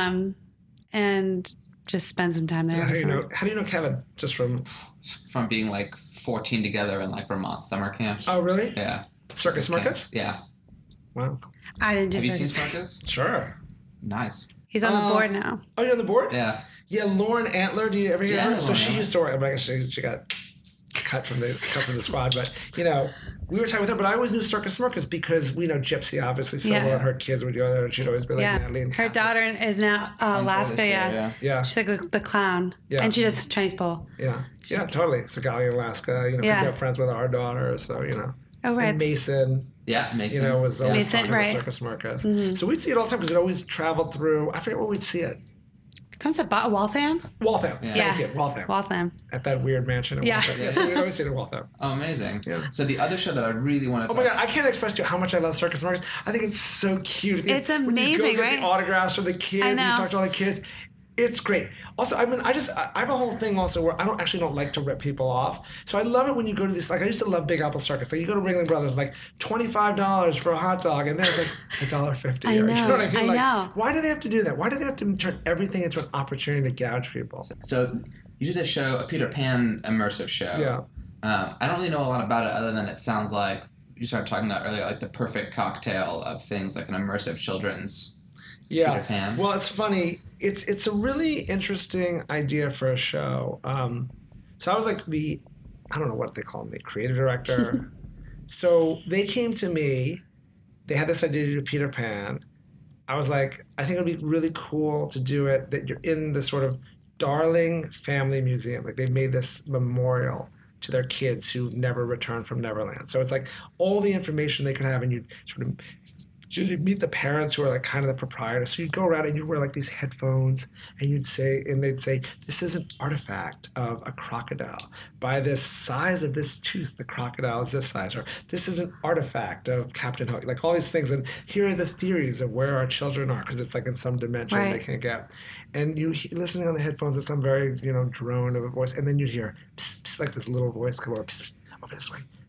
And just spend some time there. How do you know Kevin? Just from being like 14 together in like Vermont summer camps. Oh, really? Yeah. Circus Marcus? Yeah. Wow. I didn't do Have Circus. You seen Circus? Sure. Nice. He's on the board now. Oh, you're on the board? Yeah. Yeah, Lauren Antler. Do you ever hear her? So she used to work. I guess she got cut from the squad, but you know, we were talking with her. But I always knew Circus Marcus because we know Gypsy obviously so well, and her kids would go there, and she'd always be like Natalie. And her daughter is now Alaska. Yeah, she's like the clown. Yeah, and she does Chinese pole. Yeah, totally. Sagalia, Alaska. You know, because they're friends with our daughter, so you know. Oh right. And Mason. Yeah, Mason. You know, was always Mason, talking about Circus Marcus. Mm-hmm. So we'd see it all the time because it always traveled through. I forget where we'd see it. Comes to Waltham? Waltham. Yeah. Waltham. At that weird mansion in Waltham. Yeah, so we'd always see it in Waltham. Oh, amazing. Yeah. So the other show that I really want to my God, I can't express to you how much I love Circus Marcus. I think it's so cute. It's amazing, when you go get right? the autographs for the kids, and you talk to all the kids. It's great. Also, I mean, I have a whole thing also where I don't like to rip people off. So I love it when you go to these, like I used to love Big Apple Circus. Like you go to Ringling Brothers, like $25 for a hot dog, and then it's like $1.50. I know. You know what I mean? I know. Why do they have to do that? Why do they have to turn everything into an opportunity to gouge people? So you did a Peter Pan immersive show. Yeah. I don't really know a lot about it other than it sounds like you started talking about earlier, like the perfect cocktail of things like an immersive children's Peter Pan. Well, it's funny. It's a really interesting idea for a show. So I was like I don't know what they call me, creative director. So they came to me. They had this idea to do Peter Pan. I was like, I think it would be really cool to do it, that you're in this sort of Darling Family Museum. Like they made this memorial to their kids who never returned from Neverland. So it's like all the information they could have, and you'd sort of you'd meet the parents who are like kind of the proprietors. So you'd go around and you'd wear like these headphones, and they'd say, this is an artifact of a crocodile. By this size of this tooth, the crocodile is this size. Or this is an artifact of Captain Hook. Like all these things. And here are the theories of where our children are, because it's like in some dimension they can't get. And you listening on the headphones, it's some very, drone of a voice. And then you'd hear psst, psst, like this little voice come over, psst, psst, over this way.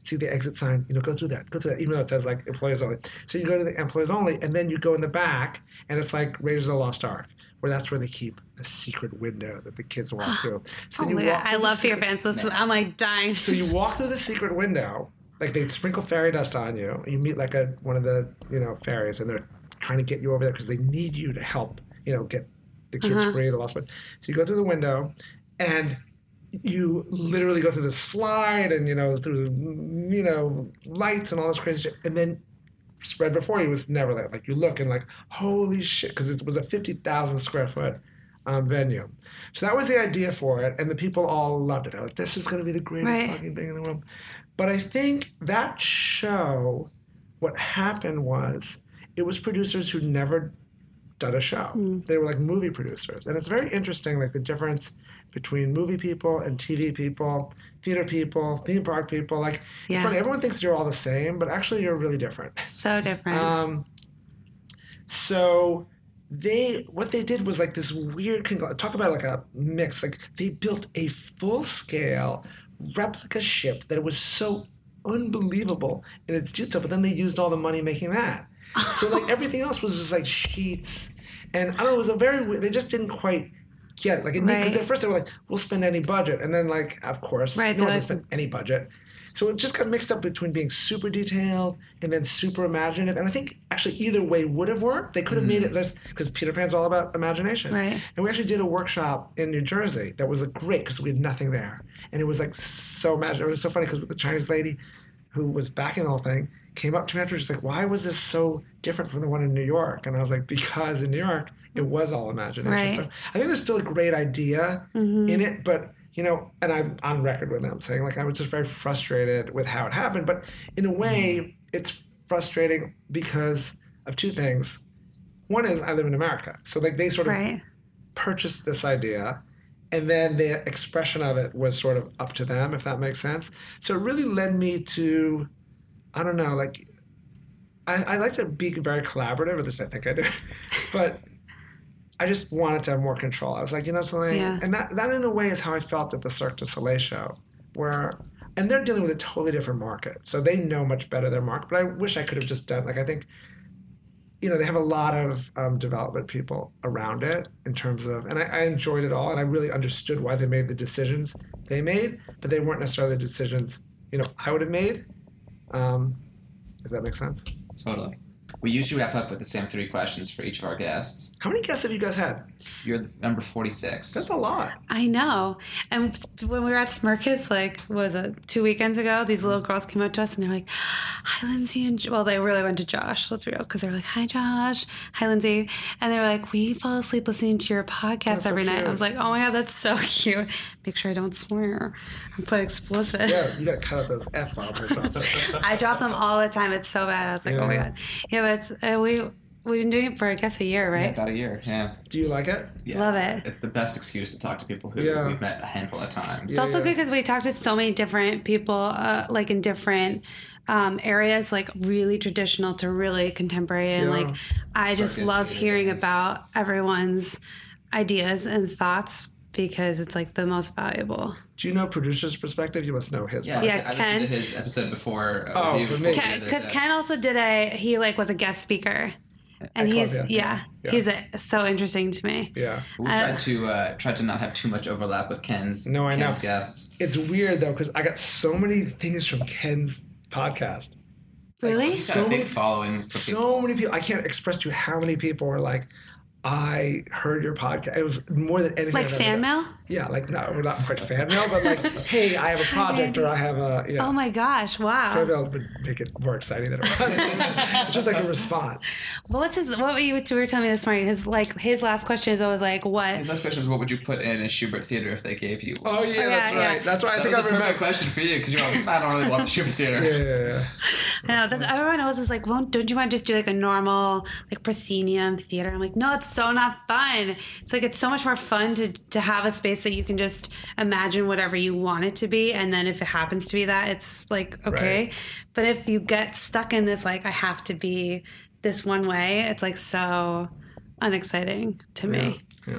see the exit sign, go through that, even though it says like employees only. So you go to the employees only, and then you go in the back, and it's like Raiders of the Lost Ark, where that's where they keep the secret window that the kids walk through. So Oh my God. I love Fear Fans. I'm like dying. So you walk through the secret window, like they sprinkle fairy dust on you. You meet like one of the fairies, and they're trying to get you over there because they need you to help get the kids free, the lost boys. So you go through the window, and you literally go through the slide, and through lights and all this crazy shit, and then spread before you was Neverland. Like you look and like, holy shit, because it was a 50,000 square foot venue. So that was the idea for it, and the people all loved it. They're like, this is going to be the greatest fucking thing in the world. But I think that show, what happened was, it was producers who never done a show. They were like movie producers. And it's very interesting, like the difference between movie people and TV people, theater people, theme park people. Like, it's funny, everyone thinks you're all the same, but actually you're really different. So different. So what they did was like this weird, talk about like a mix. Like they built a full-scale replica ship that was so unbelievable in its detail, but then they used all the money making that. So like everything else was just like sheets, and I don't know, it was a very weird, they just didn't quite get it. Like, because at first they were like, we'll spend any budget, and then like, of course, no one's gonna spend any budget. So it just got mixed up between being super detailed and then super imaginative. And I think actually either way would have worked. They could have made it less, because Peter Pan's all about imagination. Right. And we actually did a workshop in New Jersey that was great because we had nothing there. And it was like so imaginative. It was so funny because the Chinese lady who was backing the whole thing came up to me afterwards, she's like, why was this so different from the one in New York? And I was like, because in New York, it was all imagination. Right. So I think there's still a great idea in it, but and I'm on record with them saying, like, I was just very frustrated with how it happened. But in a way, it's frustrating because of two things. One is I live in America. So, like, they sort of purchased this idea, and then the expression of it was sort of up to them, if that makes sense. So it really led me to, I don't know, like, I like to be very collaborative, at least I think I do. But I just wanted to have more control. I was like, something, and that in a way is how I felt at the Cirque du Soleil show, and they're dealing with a totally different market, so they know much better their market. But I wish I could have just done, like, I think, they have a lot of development people around it in terms of, and I enjoyed it all, and I really understood why they made the decisions they made, but they weren't necessarily the decisions, I would have made, if that makes sense. Totally. We usually wrap up with the same 3 questions for each of our guests. How many guests have you guys had? You're the number 46. That's a lot. I know. And when we were at Smirkus, like, what was it, 2 weekends ago, these little girls came up to us and they're like, hi, Lindsay. And well, they really went to Josh, let's be real, because they were like, hi, Josh. Hi, Lindsay. And they were like, we fall asleep listening to your podcast every night. I was like, oh my God, that's so cute. Make sure I don't swear or put explicit. Yeah, you got to cut out those F-bombs. I drop them all the time. It's so bad. I was like, oh my God. Yeah, but we've been doing it for, I guess, a year, right? Yeah, about a year, yeah. Do you like it? Yeah. Love it. It's the best excuse to talk to people who we've met a handful of times. It's also good because we talk to so many different people, like in different areas, like really traditional to really contemporary. And like, I just love hearing about everyone's ideas and thoughts because it's like the most valuable. Do you know producer's perspective? You must know his. Yeah, I Ken. listened to his episode before. Because Ken also he was a guest speaker. And he's so interesting to me. Yeah, we tried to not have too much overlap with Ken's guests. It's weird though because I got so many things from Ken's podcast. Really? He's got a big following. So many people. I can't express to you how many people were like, I heard your podcast. It was more than anything. Like fan mail? Yeah, like, no, we're not quite fan mail, but like, hey, I have a project or I have a, Oh my gosh, wow. Fan mail would make it more exciting than it was. It's just like a response. Well, what you were telling me this morning, his last question is always like, what? His last question is, what would you put in a Schubert theater if they gave you one? Oh, yeah, that's right. Yeah. That's why I think I remember. Perfect question for you, because you're like, I don't really want the Schubert theater. Yeah. I know, everyone else is like, well, don't you want to just do like a normal, like proscenium theater? I'm like, no, it's so not fun. It's like, it's so much more fun to have a space that you can just imagine whatever you want it to be, and then if it happens to be that, it's like okay. Right. But if you get stuck in this, like, I have to be this one way, it's like so unexciting to me. Yeah.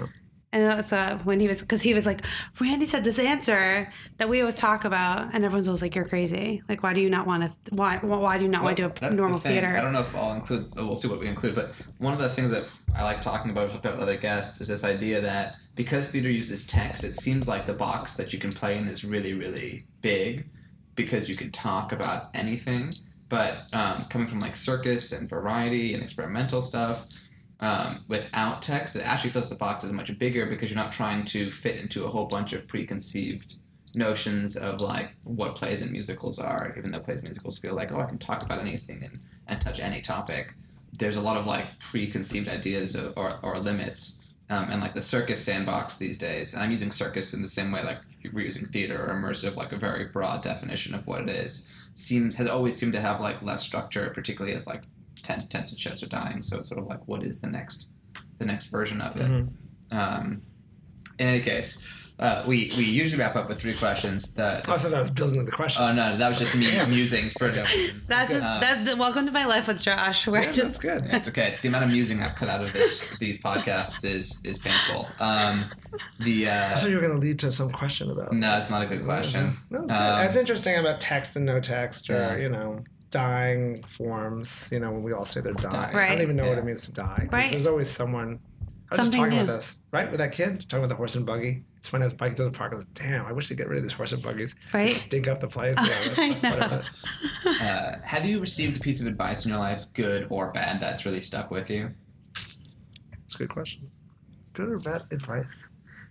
And so when he was like, Randy said this answer that we always talk about, and everyone's always like, you're crazy. Like, why do you not want to? Why do you not want to do a normal theater? I don't know if I'll include. We'll see what we include. But one of the things that I like talking about with other guests is this idea that because theater uses text, it seems like the box that you can play in is really, really big because you can talk about anything. But coming from like circus and variety and experimental stuff. Without text, it actually feels like the box is much bigger because you're not trying to fit into a whole bunch of preconceived notions of like what plays and musicals are, even though plays and musicals feel like, oh, I can talk about anything and touch any topic. There's a lot of like preconceived ideas or limits, and like the circus sandbox these days, and I'm using circus in the same way like we're using theater or immersive, like a very broad definition of what it is, has always seemed to have like less structure, particularly as like tented shows are dying, so it's sort of like, what is the next version of it? Mm-hmm. In any case, we usually wrap up with 3 questions. I thought that was building the question. Oh no, that was just me musing for Joe. That's just welcome to my life with Josh. That's good. It's okay. The amount of musing I've cut out of these podcasts is painful. I thought you were going to lead to some question about. No, it's not a good question. No, it's good. It's interesting about text and no text, or dying forms, when we all say they're dying. Right. I don't even know what it means to die. Right. There's always someone. I was just talking about this, right? With that kid, talking about the horse and buggy. It's funny, I was biking to the park. I was like, damn, I wish they'd get rid of these horse and buggies. Right. They stink up the place. I know. Have you received a piece of advice in your life, good or bad, that's really stuck with you? That's a good question. Good or bad advice?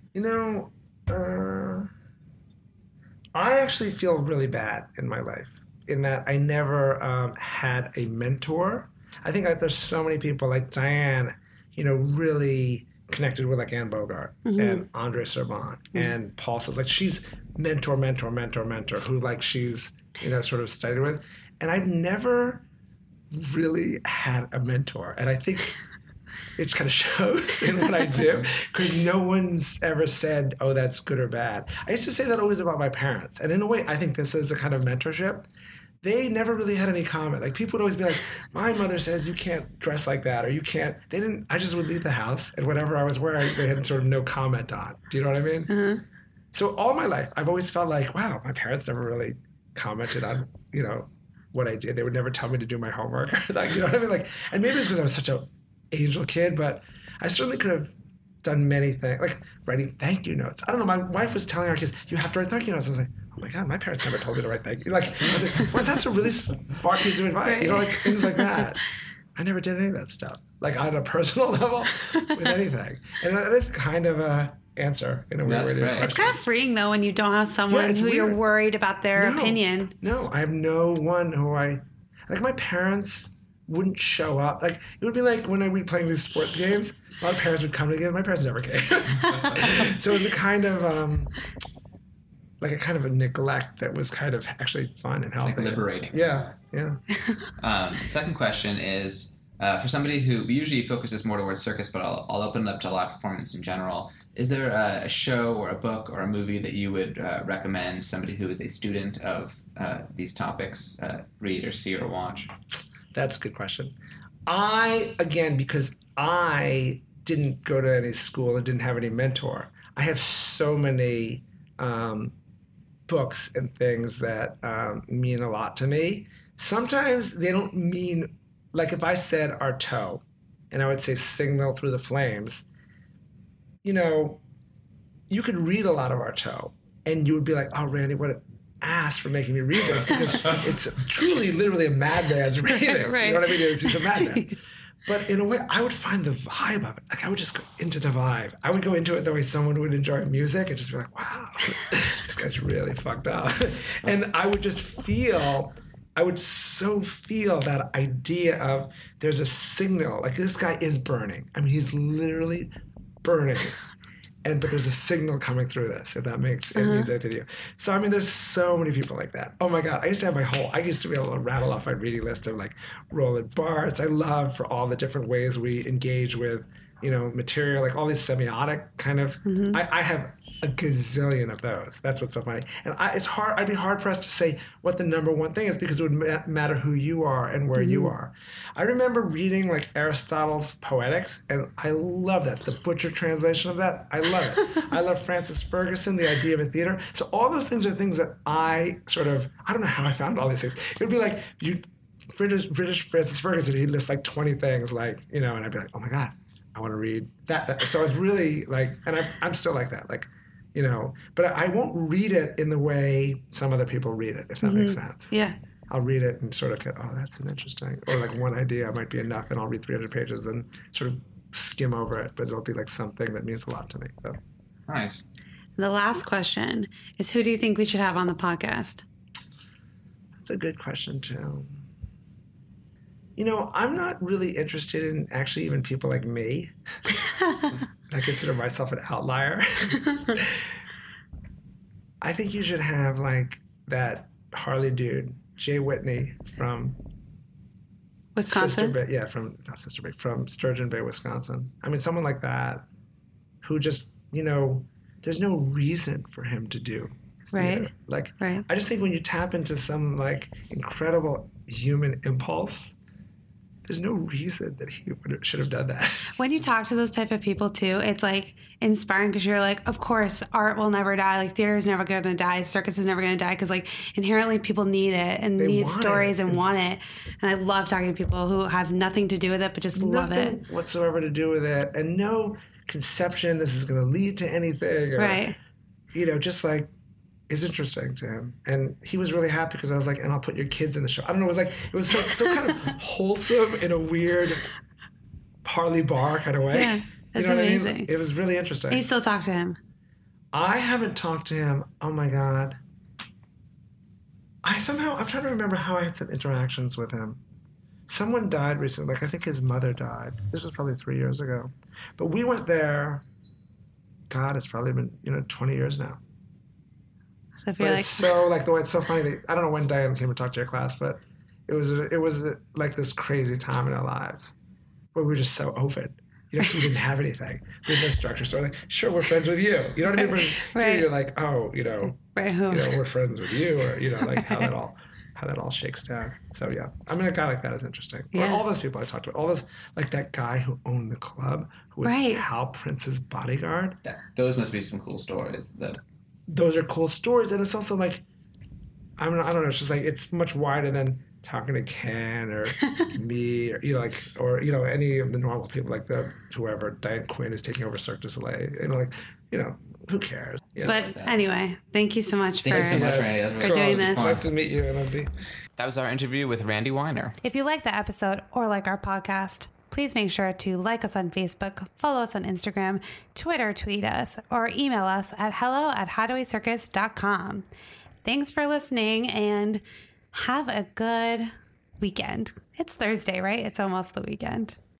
I actually feel really bad in my life, in that I never had a mentor. I think there's so many people like Diane, really connected with like Anne Bogart and Andre Serban and Paul says like she's mentor who like she's sort of studied with, and I've never really had a mentor, and I think it kind of shows in what I do because no one's ever said, oh, that's good or bad. I used to say that always about my parents, and in a way I think this is a kind of mentorship. They never really had any comment. Like, people would always be like, my mother says you can't dress like that, or you can't. They didn't. I just would leave the house, and whatever I was wearing, they had sort of no comment on. Do you know what I mean? Mm-hmm. So all my life, I've always felt like, wow, my parents never really commented on, what I did. They would never tell me to do my homework. Like, you know what I mean? Like, and maybe it's because I was such an angel kid, but I certainly could have done many things, like writing thank you notes. I don't know. My wife was telling our kids, you have to write thank you notes. I was like, oh my God, my parents never told me to write thank you. Like, I was like, well, that's a really smart piece of advice. Right. Like things like that. I never did any of that stuff, like on a personal level with anything. And that is kind of a answer in a weird way. Right. It's kind of freeing though when you don't have someone who you're worried about their opinion. No, I have no one who like my parents wouldn't show up. Like, it would be like when I would be playing these sports games, a lot of parents would come together. My parents never came. So it was a kind of a neglect that was kind of actually fun and helping. Like liberating. Yeah. Second question is, for somebody who usually focuses more towards circus, but I'll open it up to live performance in general. Is there a show or a book or a movie that you would recommend somebody who is a student of these topics read or see or watch? That's a good question. Because I didn't go to any school and didn't have any mentor, I have so many books and things that mean a lot to me. Sometimes they don't mean, like if I said Artaud and I would say Signal Through the Flames, you could read a lot of Artaud and you would be like, oh, Randy, what an ass for making me read this, because it's truly, literally a madman's reading this. Right. You know what I mean? He's a madman. But in a way, I would find the vibe of it. Like, I would just go into the vibe. I would go into it the way someone would enjoy music and just be like, wow, this guy's really fucked up. And I would just feel that idea of there's a signal. Like, this guy is burning. I mean, he's literally burning. But there's a signal coming through this, if that makes it means anything to you. So, I mean, there's so many people like that. Oh my God. I used to be able to rattle off my reading list of like Roland Barthes. I love for all the different ways we engage with, material, like all these semiotic kind of, I have a gazillion of those. That's what's so funny. And it's hard. I'd be hard pressed to say what the number one thing is because it would matter who you are and where you are. I remember reading like Aristotle's Poetics, and I love that. The Butcher translation of that, I love it. I love Francis Ferguson, The Idea of a Theater. So all those things are things that I don't know how I found all these things. It would be like British Francis Ferguson, he'd list like 20 things, like, and I'd be like, oh my God, I want to read that. So I was really like, and I'm still like that, like, but I won't read it in the way some other people read it, if that makes sense. Yeah. I'll read it and sort of go, oh, that's an interesting, or like one idea might be enough, and I'll read 300 pages and sort of skim over it, but it'll be like something that means a lot to me. So. Nice. The last question is, who do you think we should have on the podcast? That's a good question, too. I'm not really interested in actually even people like me. I consider myself an outlier. I think you should have like that Harley dude, Jay Whitney from Wisconsin? from Sturgeon Bay, Wisconsin. I mean, someone like that who just, there's no reason for him to do. Right. Right. I just think when you tap into some like incredible human impulse, there's no reason that he should have done that. When you talk to those type of people too, it's like inspiring because you're like, of course, art will never die. Like theater is never going to die. Circus is never going to die because like inherently people need it and need stories and want it. And I love talking to people who have nothing to do with it but just love it. Nothing whatsoever to do with it, and no conception this is going to lead to anything. Or, right. Just like. Is interesting to him, and he was really happy because I was like, and I'll put your kids in the show. I don't know, it was so kind of wholesome in a weird Harley Barr kind of way. Yeah, that's amazing. I mean? It was really interesting. You still talk to him? I haven't talked to him. Oh my God. I'm trying to remember how I had some interactions with him. Someone died recently. Like I think his mother died. This was probably 3 years ago, but we went there. God, it's probably been 20 years now. So I feel it's so funny that I don't know when Diane came to talk to your class, but it was like this crazy time in our lives where we were just so open. Because we didn't have anything. We had no structure. So we're like, sure, we're friends with you. You know what I mean? Right. You're like, oh, right, we're friends with you, or like how that all shakes down. So yeah, I mean, a guy like that is interesting. Yeah. Or all those people I talked to, all those like that guy who owned the club, who was Hal Prince's bodyguard. Those must be some cool stories. Those are cool stories, and it's also like, I don't know, it's just like it's much wider than talking to Ken or me, or any of the normal people like whoever Diane Quinn is taking over Cirque du Soleil, who cares? But anyway, thank you so much for Randy. For doing this. Nice to meet you, Lindsay. That was our interview with Randy Weiner. If you like the episode or like our podcast, please make sure to like us on Facebook, follow us on Instagram, Twitter, tweet us, or email us at hello@HideawayCircus.com. Thanks for listening and have a good weekend. It's Thursday, right? It's almost the weekend.